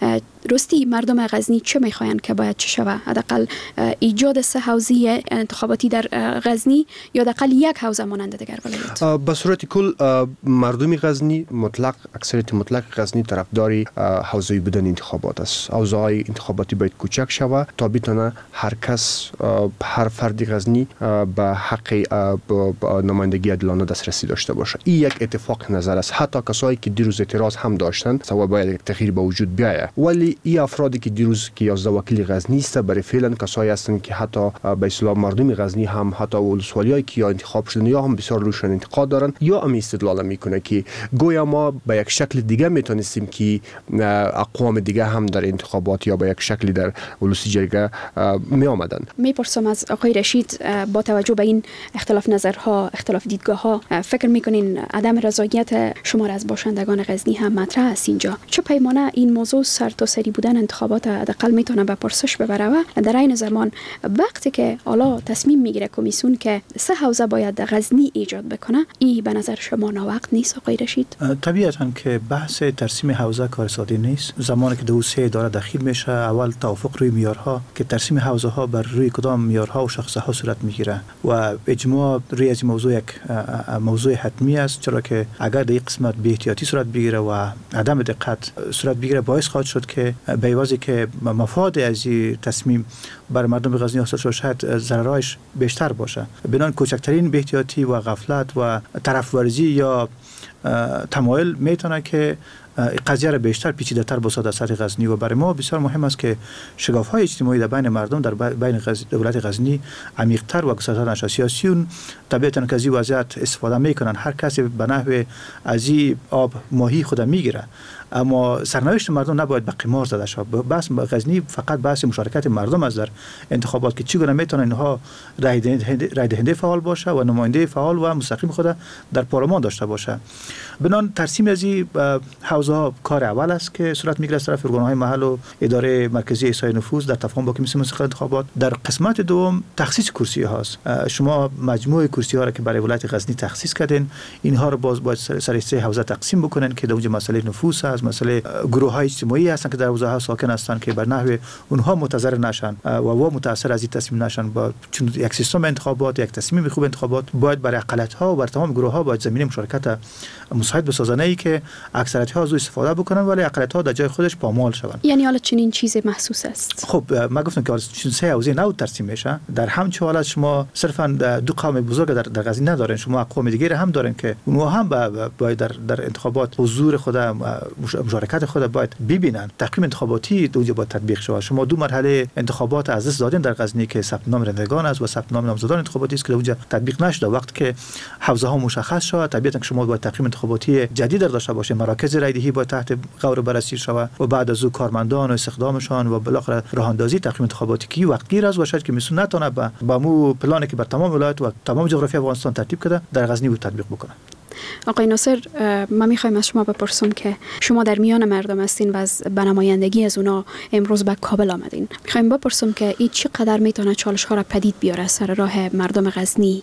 راستی مردم غزنی چه میخواهند که باید چه شود؟ حداقل ایجاد سه حوزه انتخاباتی در غزنی یا حداقل یک حوزه مانند دیگر ولایت؟ به صورت کل مردم غزنی مطلق اکثریت مطلق غزنی طرفدار حوزه بودن انتخابات است. حوزه های انتخاباتی باید کوچک شود تا بتونه هر کس، هر فرد غزنی به حق نمایندگی عادلانه دسترسی داشته باشه. این یک اتفاق نظر است. حتی کسایی که دیروز اعتراض هم داشتن سوا باید یک تغییر به وجود بیاید، ولی این افرادی که دیروز که یازده وکیل غزنی است برای فعلا کسایی هستند که حتی به اصطلاح مردم غزنی هم حتی ولسوالیایی که یا انتخاب شدن یا هم بسیار روشن انتقاد دارن یا هم استدلال میکنه که گویا ما به یک شکل دیگه میتونستیم که اقوام دیگه هم در انتخابات یا به یک شکلی در ولسی جرگه می آمدن. میپرسم از آقای رشید، با توجه به این اختلاف نظرها، اختلاف دیدگاه ها، فکر میکنین عدم رضایت شمار از باشندگان غزنی هم مطرح است اینجا؟ چه پیمانه این موضوع سر تا سری بودن انتخابات حداقل میتونه به پرسش ببره و در این زمان وقتی که حالا تصمیم میگیره کمیسیون که سه حوزه باید در غزنی ایجاد بکنه، این به نظر شما ناوقت نیست آقای رشید؟ طبیعتاً که بحث ترسیم حوزه کار ساده نیست. زمانی که دو سه اداره داخل میشه، اول توافق روی معیارها که ترسیم حوزه ها بر روی کدام معیارها و شاخصه ها صورت میگیره و اجماع روی از موضوع یک موضوع حتمی است، چرا که اگر در این قسمت بی احتیاطی صورت بگیره و عدم دقت صورت بگیره باعث خواهد شد که که به عوضی که مفاد از این تصمیم بر مردم غزنی حاصل شد شاید ضررش بیشتر باشه. بنان کوچکترین بی‌احتیاطی و غفلت و طرف ورزی یا تمایل میتونه که قضیه را بیشتر پیچیده‌تر بسازد از سطح غزنی و برای ما بسیار مهم است که شگاف‌های اجتماعی در بین مردم در بین غز... دولت غزنی عمیق‌تر و گسترده‌تر نشه. سیاسیون طبیعتاً که از این وضعیت استفاده میکنن، هر کسی به نحو از این آب ماهی خود میگیره، اما سرنوشت مردم نباید به قمار زده شود. بس غزنی فقط بحث مشارکت مردم است در انتخابات که چگونه میتونن اینها رای دهنده فعال باشه و نماینده فعال و مستقیم خود در پارلمان داشته باشه. بنان ترسیم از این حوزه کار اول است که صورت میگیره از طرف ارگان‌های محل و اداره مرکزی احصای نفوذ در تفاهم با کمیسیون مستقل انتخابات. در قسمت دوم تخصیص کرسی هاست. شما مجموعه کرسی ها را که برای ولایت غزنی تخصیص کردین، اینها رو باز باید سر سه حوزه تقسیم بکنن که در اونجا مسئله نفوذ است، مسئله گروه های اجتماعی هستن که در حوزه ها ساکن هستن که بر نحو اونها متضرر نشن و و متاثر از این تصمیم نشن. با چون یک سیستم انتخابات، یک تصمیم خوب انتخابات باید برای اقلیت ها و بر تمام گروه ها باید زمینه مشارکت مساعد بسازن، ای که اکثریت ها از او استفاده بکنن ولی اقلیت ها در جای خودش پامال شوند. یعنی حالا چنین چیز محسوس است. خب ما گفتم که چون سه حوزه نو ترسیم میشه، در همچه حالت شما صرفا دو قوم بزرگ در در غزنی ندارین، شما اقوام دیگه هم دارین که اونها هم باید در در انتخابات حضور خود، مشارکت خود باید ببینن. تقویم انتخاباتی اونجا باید تطبیق شود. شما دو مرحله انتخابات از دست دادین در غزنی که ثبت نام رندگان است و ثبت نام نامزدان انتخاباتی است که اونجا تطبیق نشده. وقتی که حوزه ها مشخص شود طبیعتا که شما باید تقویم انتخاباتی جدید داشته باشید، مراکز رای دهی باید تحت غور بررسی شود و بعد از او کارمندان و استخدامشان و بالاخره راه اندازی تقویم انتخاباتی که وقتگیر است و شاید که میسون نتونه با با مو پلانی که بر تمام ولایت و تمام جغرافی افغانستان ترتیب کرده در غزنی بود تطبیق بکنه. آقای ناصر، ما میخوایم از شما بپرسم که شما در میان مردم هستین و از بنمایندگی از اونا امروز به کابل آمدین. میخوایم بپرسم که این چقدر میتونه چالش ها را پدید بیاره سر راه مردم غزنی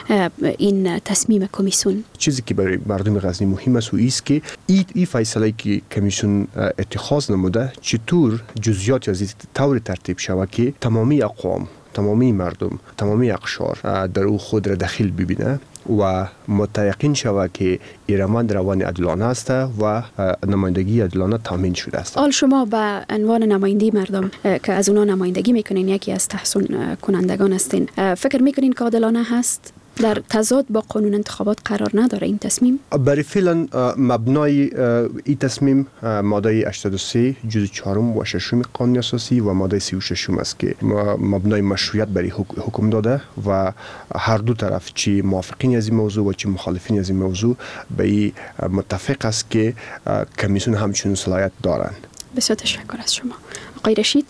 این تصمیم کمیسیون؟ چیزی که برای مردم غزنی مهم است و است که این ای فیصله که کمیسیون اتخاذ نموده چطور جزئیات از طور ترتیب شود که تمامی اقوام، تمامی مردم، تمامی اقشار در او خود را دخیل ببینه و متیقن شود که ایرمان روان عدالانه است و نمایندگی عدالانه تامین شده است. حال شما به عنوان نماینده مردم که از اونا نمایندگی میکنین، یکی از تحصیل کنندگان هستین، فکر میکنین که عادلانه هست؟ در تضاد با قانون انتخابات قرار نداره این تصمیم؟ برای فعلا مبنای این تصمیم ماده هشتاد و سه جزء چهارم و ششم قانون اساسی و ماده سی و شش است که مبنای مشروعیت برای حکم داده و هر دو طرف چی موافقین از این موضوع و چی مخالفین از این موضوع به این متفق است که کمیسیون همچنین صلاحیت دارند. بسیار تشکر از شما. آقای رشید،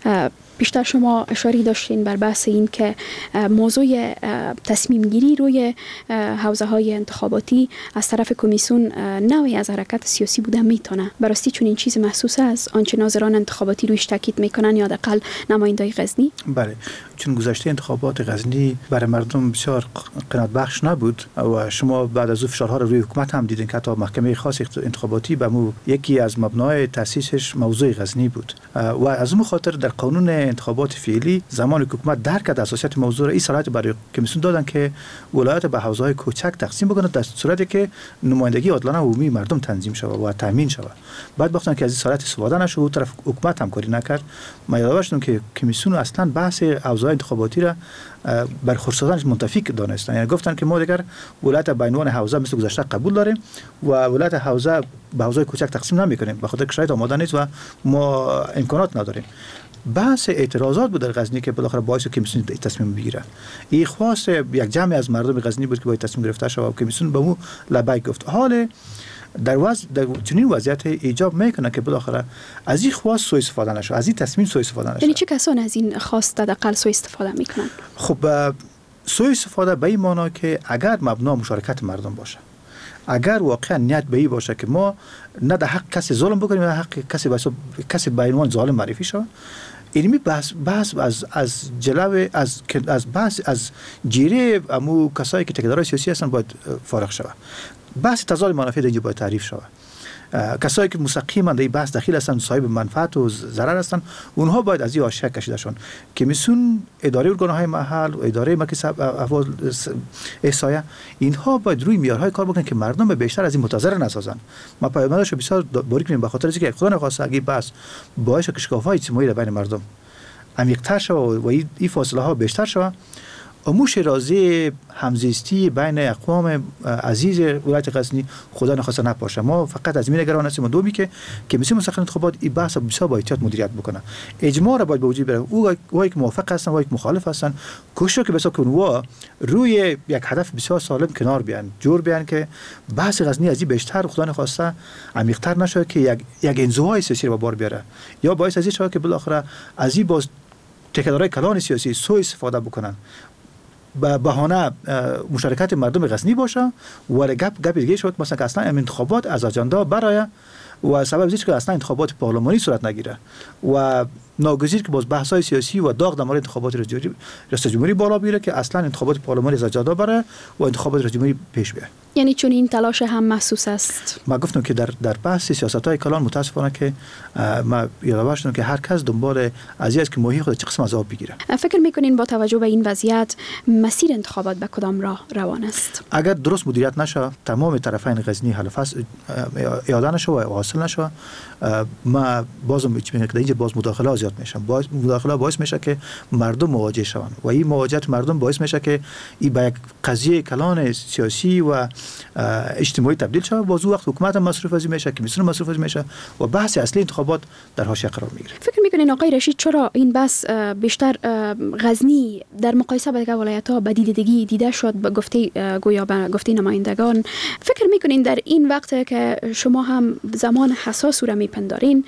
بیشتر شما اشاره داشتین بر بحث این که موضوع تصمیم گیری روی حوزه های انتخاباتی از طرف کمیسیون نوعی از حرکت سیاسی بودن میتونه. براستی چون این چیز محسوس است آنچه ناظران انتخاباتی رویش تاکید میکنن یا حداقل نمایندای غزنی؟ بله، چون گذشته انتخابات غزنی برای مردم بسیار قناعت بخش نبود و شما بعد از اون فشارها رو روی حکومت هم دیدین که حتی محکمه خاص انتخاباتی به مو یکی از مبنای تاسیسش موضوع غزنی بود و از اون خاطر در قانون انتخابات فعلی زمان حکومت درک کرد اساسیت موضوع را این صلاحیت برای کمیسیون دادن که ولایت به حوزه‌های کوچک تقسیم بکنه در صورتی که نمایندگی عادلانه عمومی مردم تنظیم شود و تامین شود. بعد وقتی که از این صلاحیت استفاده نشد و طرف حکومت همکاری نکرد، ما یادآور که کمیسیون اصلا بحث حوزه‌های انتخاباتی را بر خودسازانش منتفی دانستن. یعنی گفتن که ما دیگر ولایت به عنوان حوزه مثل گذشته قبول داریم و ولایت حوزه به حوزه‌های کوچک تقسیم نمی‌کنیم به خاطر که شرایط آماده نیست و ما امکانات نداریم. بحث اعتراضات بود در غزنی که بالاخره باعث کمیسیون تصمیم بگیره. این خواست یک جمع از مردم غزنی بود که باید تصمیم گرفته شود و کمیسیون به مو لبیک گفت. حال در وضع در چنین وضعیت ایجاب میکنه که بالاخره از این خواست سوء استفاده نشه، از این تصمیم سوء استفاده نشه. یعنی چه کسانی از این خواست حداقل سوء استفاده میکنن؟ خب سوء استفاده به این معنا که اگر مبنا مشارکت مردم باشه، اگر واقعا نیت به این باشه که ما نه در حق کسی ظلم بکنیم نه در حق کسی به کسی به عنوان ظالم معرفی شود، اینمی بحث بحث از از جلوه از از بحث از جیره امو کسایی که تکیدارای سیاسی هستن باید فارغ شود. بحث تضاد منافع اینجا باید تعریف شود. کسایی که مستقیما در این بحث دخیل هستند، صاحب منفعت و ضرر هستند، اونها باید از این حاشیه کشیده شون. کمیسیون، اداره ارگان‌های محل و اداره مرکز احوال احصایه، اینها باید روی معیارهای کار بکنن که مردم به بیشتر از این متضرر نسازن. ما پیامدش بسیار باریک می‌بینیم، به خاطر اینکه خدا نخواسته اگه بس باعث کشکاف‌های اجتماعی در بین مردم عمیق‌تر شود و این فاصله ها بیشتر شود، اموش رازی همزیستی بین اقوام عزیز ولایت غزنی خدا نخواسته نباشه. ما فقط از این نگران هستیم. دومی که کمیسیون مستقل انتخابات این بحث بسیار با احتیاط مدیریت بکنه. اجماع را باید به وجود بیاره. او وای که موافق هستن، وای که مخالف هستن، کوشش که بسا که اونها روی یک هدف بسیار سالم کنار بیان، جور بیان که بحث غزنی از این بیشتر خدا نخواسته عمیق‌تر نشه که یک یک انزوای سیاسی رو بار بیاره، یا باعث از این شود که بالاخره از این باز تکدارای کلان سیاسی سوء استفاده بکنن، به بهانه مشارکت مردم غزنی باشه و گپ گپ دیگه شد مثلا که اصلا انتخابات از اجندا برای و سبب زیست که اصلا انتخابات پارلمانی صورت نگیره و ناگزیر که باز بحث‌های سیاسی و داغ در مورد انتخابات ریاست جمهوری بالا بیاره که اصلا انتخابات پارلمانی از اجندا بره و انتخابات ریاست جمهوری پیش بیاد. یعنی چون این تلاش هم محسوس است. ما گفتم که در در بحث سیاست‌های کلان متاسفانه که ما یادآور شدم که هر کس دنبال ازی است که ماهی خود چه قسم از آب بگیره. فکر می‌کنین با توجه به این وضعیت مسیر انتخابات به کدام راه روان است؟ اگر درست مدیریت نشه، تمام طرفین غزنی حل فصل اعاده نشه و حاصل نشه، ما بازم چی میگم که اینجا باز مداخله زیاد میشه. باز مداخله باعث میشه که مردم مواجه شوند و این مواجهت مردم باعث میشه که این به یک قضیه کلان سیاسی و اجتماعی تبدیل شود. باز وقت حکومت هم مصروف از این میشه، کمیسیون مصروف از این میشه و بحث اصلی انتخابات در حاشیه قرار میگیره. فکر میکنین آقای رشید چرا این بحث بیشتر غزنی در مقایسه با دیگر ولایت‌ها به دیدگی دیده شد به گفته گویا به گفته نمایندگان؟ فکر میکنین در این وقت که شما هم زمان حساس رو میپندارین،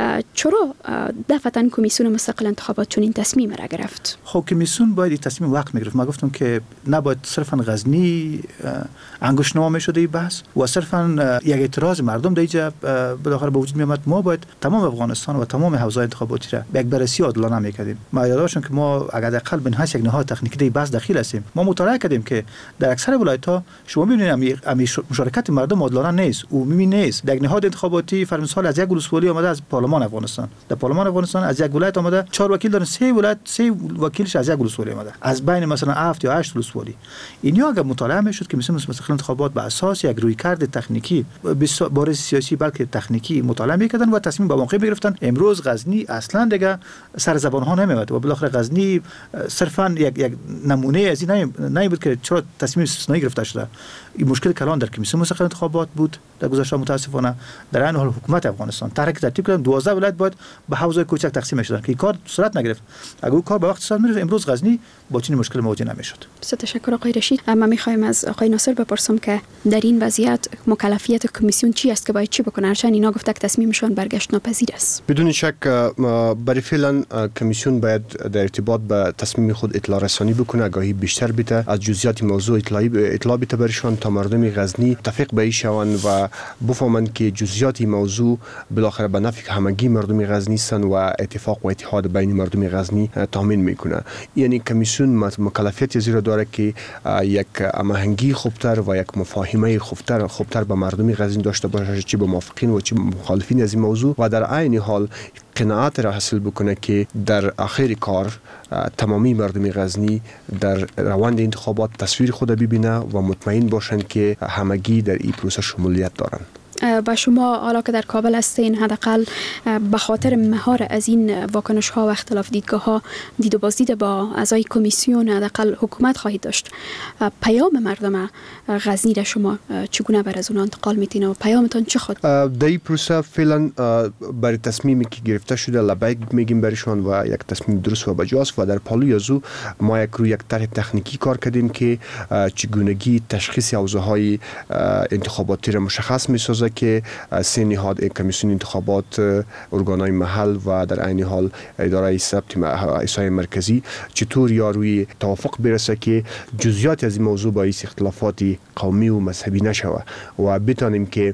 چرا دفعتاً کمیسیون مستقل انتخابات چون این تصمیم را گرفت؟ خب کمیسیون باید این تصمیم وقت میگرفت. ما گفتم که نباید صرفاً غزنی انگشتنامه شده این بحث و صرفاً یک اعتراض مردم در اینجا بالاخره به وجود میامد. ما باید تمام افغانستان و تمام حوزه‌های انتخاباتی را به یک بررسی عادلانه میکردیم. ما یادداشتم که ما اگر حداقل به نهایت یک نهاد تکنیکی در بحث دخیل هستیم. ما مطالعه کردیم که در اکثر ولایت‌ها شما می‌بینید امی مشارکت مردم عادلانه نیست، عمومی نیست. در نهاد انتخاباتی فرمانسال از یک ولسوالی آمده از پارلمان افغانستان، در پارلمان افغانستان از یک ولایت آمده چهار وکیل دارن، سه ولایت سه وکیلش از یک ولسوالی آمده، از بین مثلا هفت یا هشت ولسوالی. اینیا اگر مطالعه میشد که مثلا مستقل انتخابات به اساس یک رویکرد تکنیکی بارز سیاسی بلکه تکنیکی مطالعه میکردن و تصمیم با موقع میگرفتن. امروز غزنی اصلا دیگه سر زبان ها نمیاد و بالاخره غزنی صرفا یک یک نمونه از این نه بود که چرا تصمیم استثنایی گرفته شده. این مشکل کلان در کمیسیون مستقل انتخابات بود در گذشته، متاسفانه در این حال حکومت افغانستان تحریک ترتیب کردن دوازده ولایت باید به حوزه کوچک تقسیم شدن که این کار صورت نگرفت. اگر اون کار به وقت صورت می‌گرفت امروز غزنی با چنین مشکل مواجه نمی‌شد. بسیار تشکر آقای رشید. اما می‌خوایم از آقای ناصر بپرسم که در این وضعیت مکلفیت کمیسیون چی است که باید چی بکنه؟ هرچند اینا گفته که تصمیمشون برگشت ناپذیر است. بدون شک برای فعلا کمیسیون باید در ارتباط به تصمیم خود اطلاع رسانی بکنه، آگاهی بیشتر بده، از جزئیات موضوع اطلاعی اطلاع بده برشون تا مردم غزنی متفق به شوند و بفهمند که جزئیات موضوع بالاخره به نفع همگی مردم غزنی هستند و اتفاق و اتحاد بین مردم غزنی تامین میکنه. یعنی کمیسیون مکلفیت زیرا داره که یک هماهنگی خوبتر و یک مفاهمه خوبتر خوبتر به مردم غزنی داشته باشه، چی به موافقین و چی به مخالفین از این موضوع، و در عین حال قناعت را حاصل بکنه که در آخر کار تمامی مردم غزنی در روند انتخابات تصویر خود ببینه و مطمئن باشند که همگی در این پروسه شمولیت دارند. با شما حالا که در کابل هستین، حداقل به خاطر مهار از این واکنش ها و اختلاف دیدگاه ها دید و بازدید با اعضای کمیسیون حداقل حکومت خواهید داشت. پیام مردم غزنی را شما چگونه بر از اونها انتقال میتین و پیامتان چه خود؟ در این پروسه فعلا برای تصمیمی که گرفته شده لبیک میگیم برشون و یک تصمیم درست و بجاست و در پالوی ازو ما یک روی یک طرح تکنیکی کار کردیم که چگونگی تشخیص حوزه های انتخاباتی را مشخص میسازه که سه نهاد کمیسیون انتخابات، ارگانهای محل و در عین حال اداره ثبت احصای مرکزی چطور یا روی توافق برسه که جزئیات از این موضوع باعث اختلافات قومی و مذهبی نشوه و بتانیم که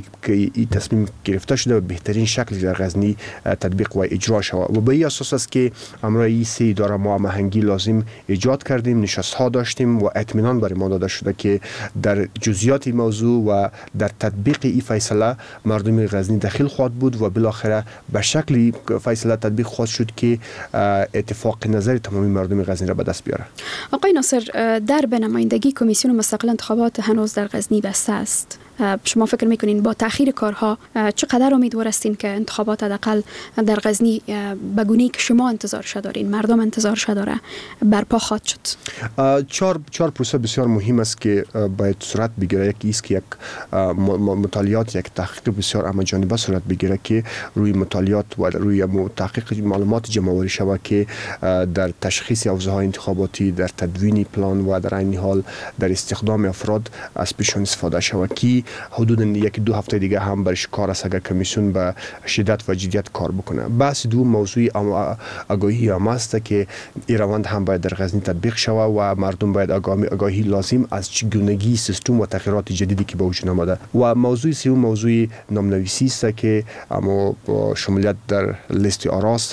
این تصمیم گرفته شده و بهترین شکل در غزنی تطبیق و اجرا شود. و به این اساس است که امروز این سه اداره ما هماهنگی لازم ایجاد کردیم، نشست ها داشتیم و اطمینان بر ما داده شده که در جزئیات موضوع و در تطبیق این فیصله مردم غزنی داخل خواهد بود و بالاخره به شکلی فیصله تطبیق خواهد شد که اتفاق نظر تمامی مردم غزنی را به دست بیاره. آقای ناصر، در به نمایندگی کمیسیون مستقل انتخابات هنوز در غزنی بسته است. شما فکر میکنین با تأخیر کارها چقدر امیدوار هستین که انتخابات حداقل در غزنی به گونه‌ای که شما انتظارش دارین، مردم انتظارش داره، برپا خواهد شد؟ چهار چهار پروسه بسیار مهم است که باید صورت بگیره. یکی است که یک مطالعات، یک تحقیق بسیار همه‌جانبه صورت بگیره که روی مطالعات و روی تحقیق معلومات جمع‌آوری شود که در تشخیص حوزه‌های انتخاباتی، در تدوین پلان و در عین حال در استخدام افراد از پیشون استفاده شود که حدود یک دو هفته دیگه هم برش کار است اگر کمیسیون به شدت و جدیت کار بکنه. بحث دو موضوع آگاهی هم است که این روند هم باید در غزنی تطبیق شود و مردم باید آگاهی لازم از چگونگی سیستم و تغییرات جدیدی که به وجود آمده. و موضوع سوم موضوع نامنویسی است که اما شمولیت در لیست آراست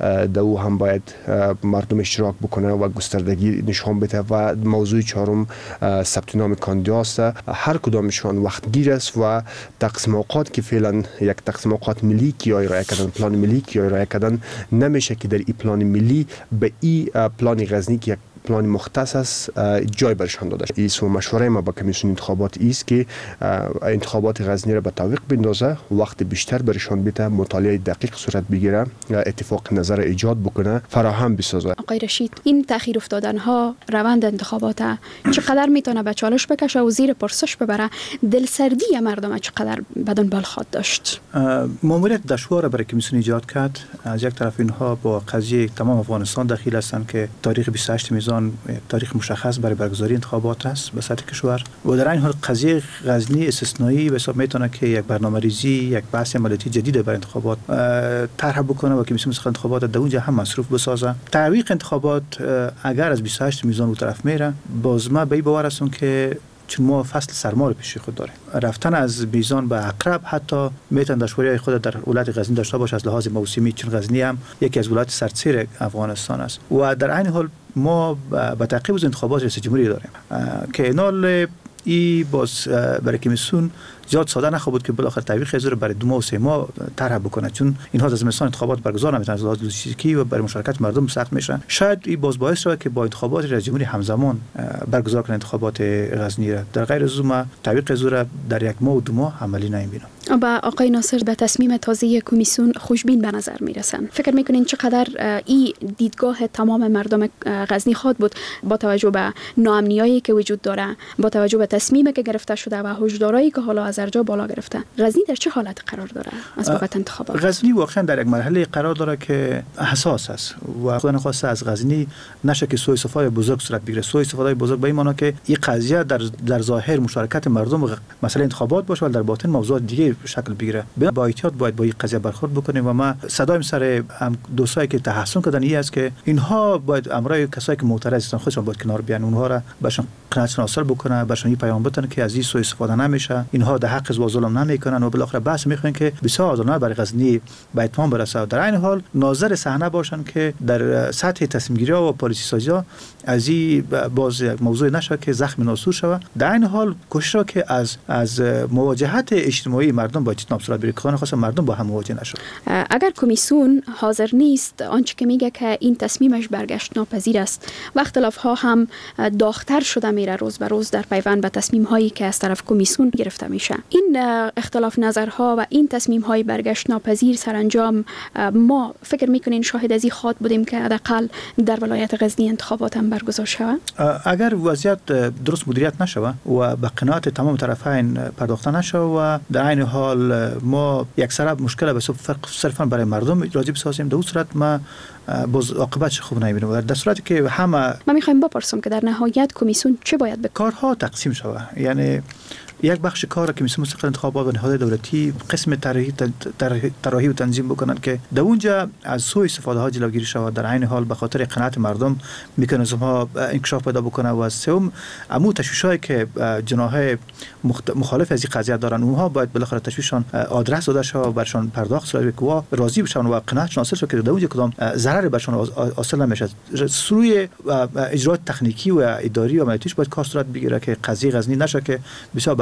دو هم باید مردم اشتراک بکنه و گستردگی نشان بده. و موضوع چهارم ثبت نام کاندیداست. هر کدامشان وقت گیر است و تقسیم اوقات که فعلا یک تقسیم اوقات ملی که ارائه کردن، پلان ملی که ارائه کردن، نمیشه که در این پلان ملی به این پلان غزنی که یک پلان مختص است جای برشان داده. این سو مشوره ما با کمیسیون انتخابات است که انتخابات غزنی را به تعویق بندازه، وقت بیشتر برشان بده، مطالعه دقیق صورت بگیره، اتفاق نظر ایجاد بکنه، فراهم بسازه. آقای رشید، این تأخیر افتادن ها روند انتخابات چقدر میتونه به چالش بکشه و زیر پرسش ببره؟ دلسردی مردم چقدر بدن بال خواهد داشت؟ ماموریت دشوار برای کمیسیون ایجاد کرد. از یک طرف اینها با قضیه تمام افغانستان دخیل هستند که تاریخ بیست و هشت میزان تاریخ مشخص برای برگزاری انتخابات است به سطح کشور و در این حال قضیه غزنی استثنایی به حساب میتونه که یک برنامه‌ریزی، یک بحث عملیاتی جدید برای انتخابات طرح بکنه و کمیسیون مستقل انتخابات در اونجا هم مصروف بسازه. تعویق انتخابات اگر از بیست و هشت میزان اون طرف میره، باز ما به این باور هستم که چون ما فصل سرما رو پیش خود داریم، رفتن از میزان به عقرب حتی میتونه دشواری خود در ولایت غزنی داشته باشه از لحاظ موسمی، چون غزنی هم یکی از ولایت سردسیر افغانستان است و در عین حال ما به تعقیب از انتخابات رئیس جمهوری داریم که اینال ای باز برای کمیسیون زیاد ساده نخواهد بود که بالاخره تعویق حضور برای دو ماه و سه ماه طرح بکنه، چون اینها از زمستان انتخابات برگزار نمیتونن از لحاظ لوجستیکی و برای مشارکت مردم سخت میشن. شاید این باز باعث شود که با انتخابات رئیس جمهوری همزمان برگزار کنه انتخابات غزنی را. در غیر از اون تعویق حضور در یک ماه و دو ماه عملی نمیبینم. با آقای ناصر به تصمیم تازه کمیسیون خوشبین به نظر میرسن. فکر میکنین چقدر این دیدگاه تمام مردم غزنی خواهد بود با توجه به ناامنیایی که وجود داره، با توجه به تصمیمی که گرفته شده و هشدارایی که حالا از ارجاع بالا گرفته؟ غزنی در چه حالت قرار داره از بابت انتخابات؟ غزنی واقعا در یک مرحله قرار داره که حساس است و خدا نخواسته از غزنی نشه که سوء استفاده بزرگ صورت بگیره. سوء استفاده بزرگ به این معنی که این قضیه در در ظاهر مشارکت مردم مسئله انتخابات باشه ولی در باطن موضوع دیگه شکل بگیره. با احتیاط باید با این قضیه برخورد بکنیم و ما صدایم سر دوستایی که تحسن کردن این است که اینها باید امرای کسایی که معترض هستن خودشون باید کنار بیان، اونها را بهشون قناعت شناسر بکنه، بهشون پیام بدن که از این سوء استفاده نمیشه، اینها در حق و ظلم نمیکنن و بالاخره بحث میخوان که بسیار آزادانه برای غزنی به اتمام برسه. در این حال ناظر صحنه باشن که در سطح تصمیم گیری و پالیسی سازی از این باز موضوع نشه که زخم ناسور شود. در این حال کوشش را که از از مواجهت اجتماعی مردم با چتناب صورت بگیره، خاصه خاصه مردم با هم مواجه نشه. اگر کمیسیون حاضر نیست آنچه که میگه که این تصمیمش برگشت ناپذیر است و اختلاف ها هم داغ‌تر شده میره روز به روز در پیوند به تصمیم هایی که از طرف کمیسیون گرفته میشه، این اختلاف نظرها و این تصمیم های برگشت ناپذیر سرانجام ما فکر میکنین شاهد از این خواهد بودیم که حداقل در ولایت غزنی انتخابات هم برگزار شود؟ اگر وضعیت درست مدیریت نشود و به قناعت تمام طرفین پرداخته نشود و در عین حال ما یک سراب مشکل به صرفا برای مردم راجع بسازیم، در اون صورت ما باز عاقبتش خوب نمیبینیم. در صورتی که همه ما میخوایم بپرسم که در نهایت کمیسیون چه باید بکنه؟ کارها تقسیم شود، یعنی یک بخش کار که کمیسیون مستقل انتخابات و نهادهای دولتی قسم طراحی طراحی و تنظیم بکنن که در اونجا از سوء استفاده ها جلوگیری شود، در عین حال به خاطر قناعت مردم مکانیزم ها انکشاف پیدا بکنه و سوم عمو تشویشایی که جناح مخالف از این قضیه دارن اونها باید بالاخره تشویششان آدرس داده شه و برشان پرداخت شود که وا راضی بشن و قناعت شناسه شود که در اونجا کدام ضرر برشان حاصل نمیشه. سوی اجرات تکنیکی و اداری و عملیاتیش باید کار صورت بگیره که قضیه غزنی نشه که بسیار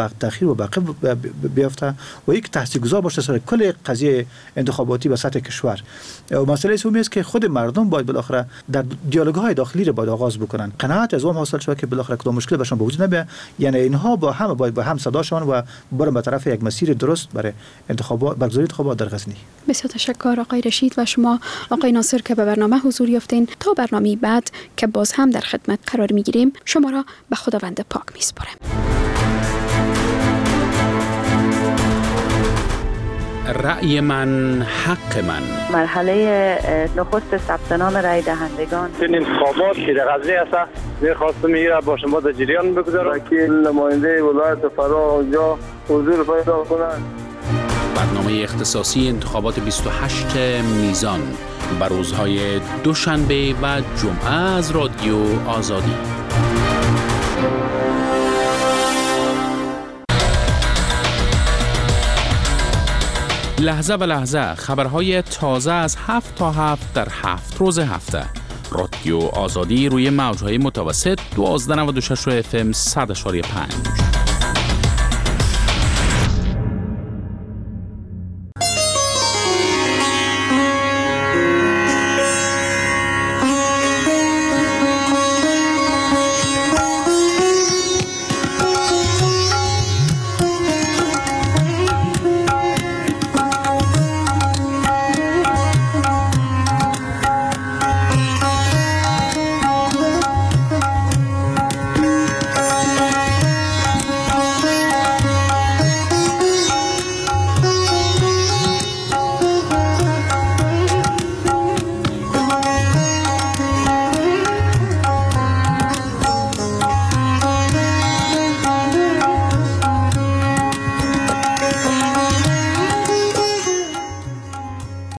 به تاخیر و باقی بیفته و یک تاثیرگذار باشه سر کل قضیه انتخاباتی به سطح کشور. و مسئله سومی است که خود مردم باید بالاخره در دیالوگ‌های داخلی را باید آغاز بکنن، قناعت از اون حاصل شود که بالاخره کدام مشکل بهشون به وجود نمیاد، یعنی اینها با هم باید با هم صداشون و برن به طرف یک مسیر درست برای انتخابات برگزاری انتخابات در غزنی. بسیار تشکر آقای رشید و شما آقای ناصر که به برنامه حضور یافتین. تا برنامه بعد که باز هم در خدمت قرار میگیریم شما را به خداوند پاک میسپارم. رأی من حق من. مرحله نخست ثبت نام رأی دهندگان. این انتخابات که در غزنی است می‌خواستم میره با شما در جریان بگذارم که نماینده ولایت فرا اونجا حضور پیدا کنند. برنامه اختصاصی انتخابات بیست و هشت میزان بر روزهای دوشنبه و جمعه از رادیو آزادی. لحظه به لحظه خبرهای تازه از هفت تا هفت در هفت روز هفته. رادیو آزادی روی موجهای متوسط دوازده نود و شش اف ام صد و پنج.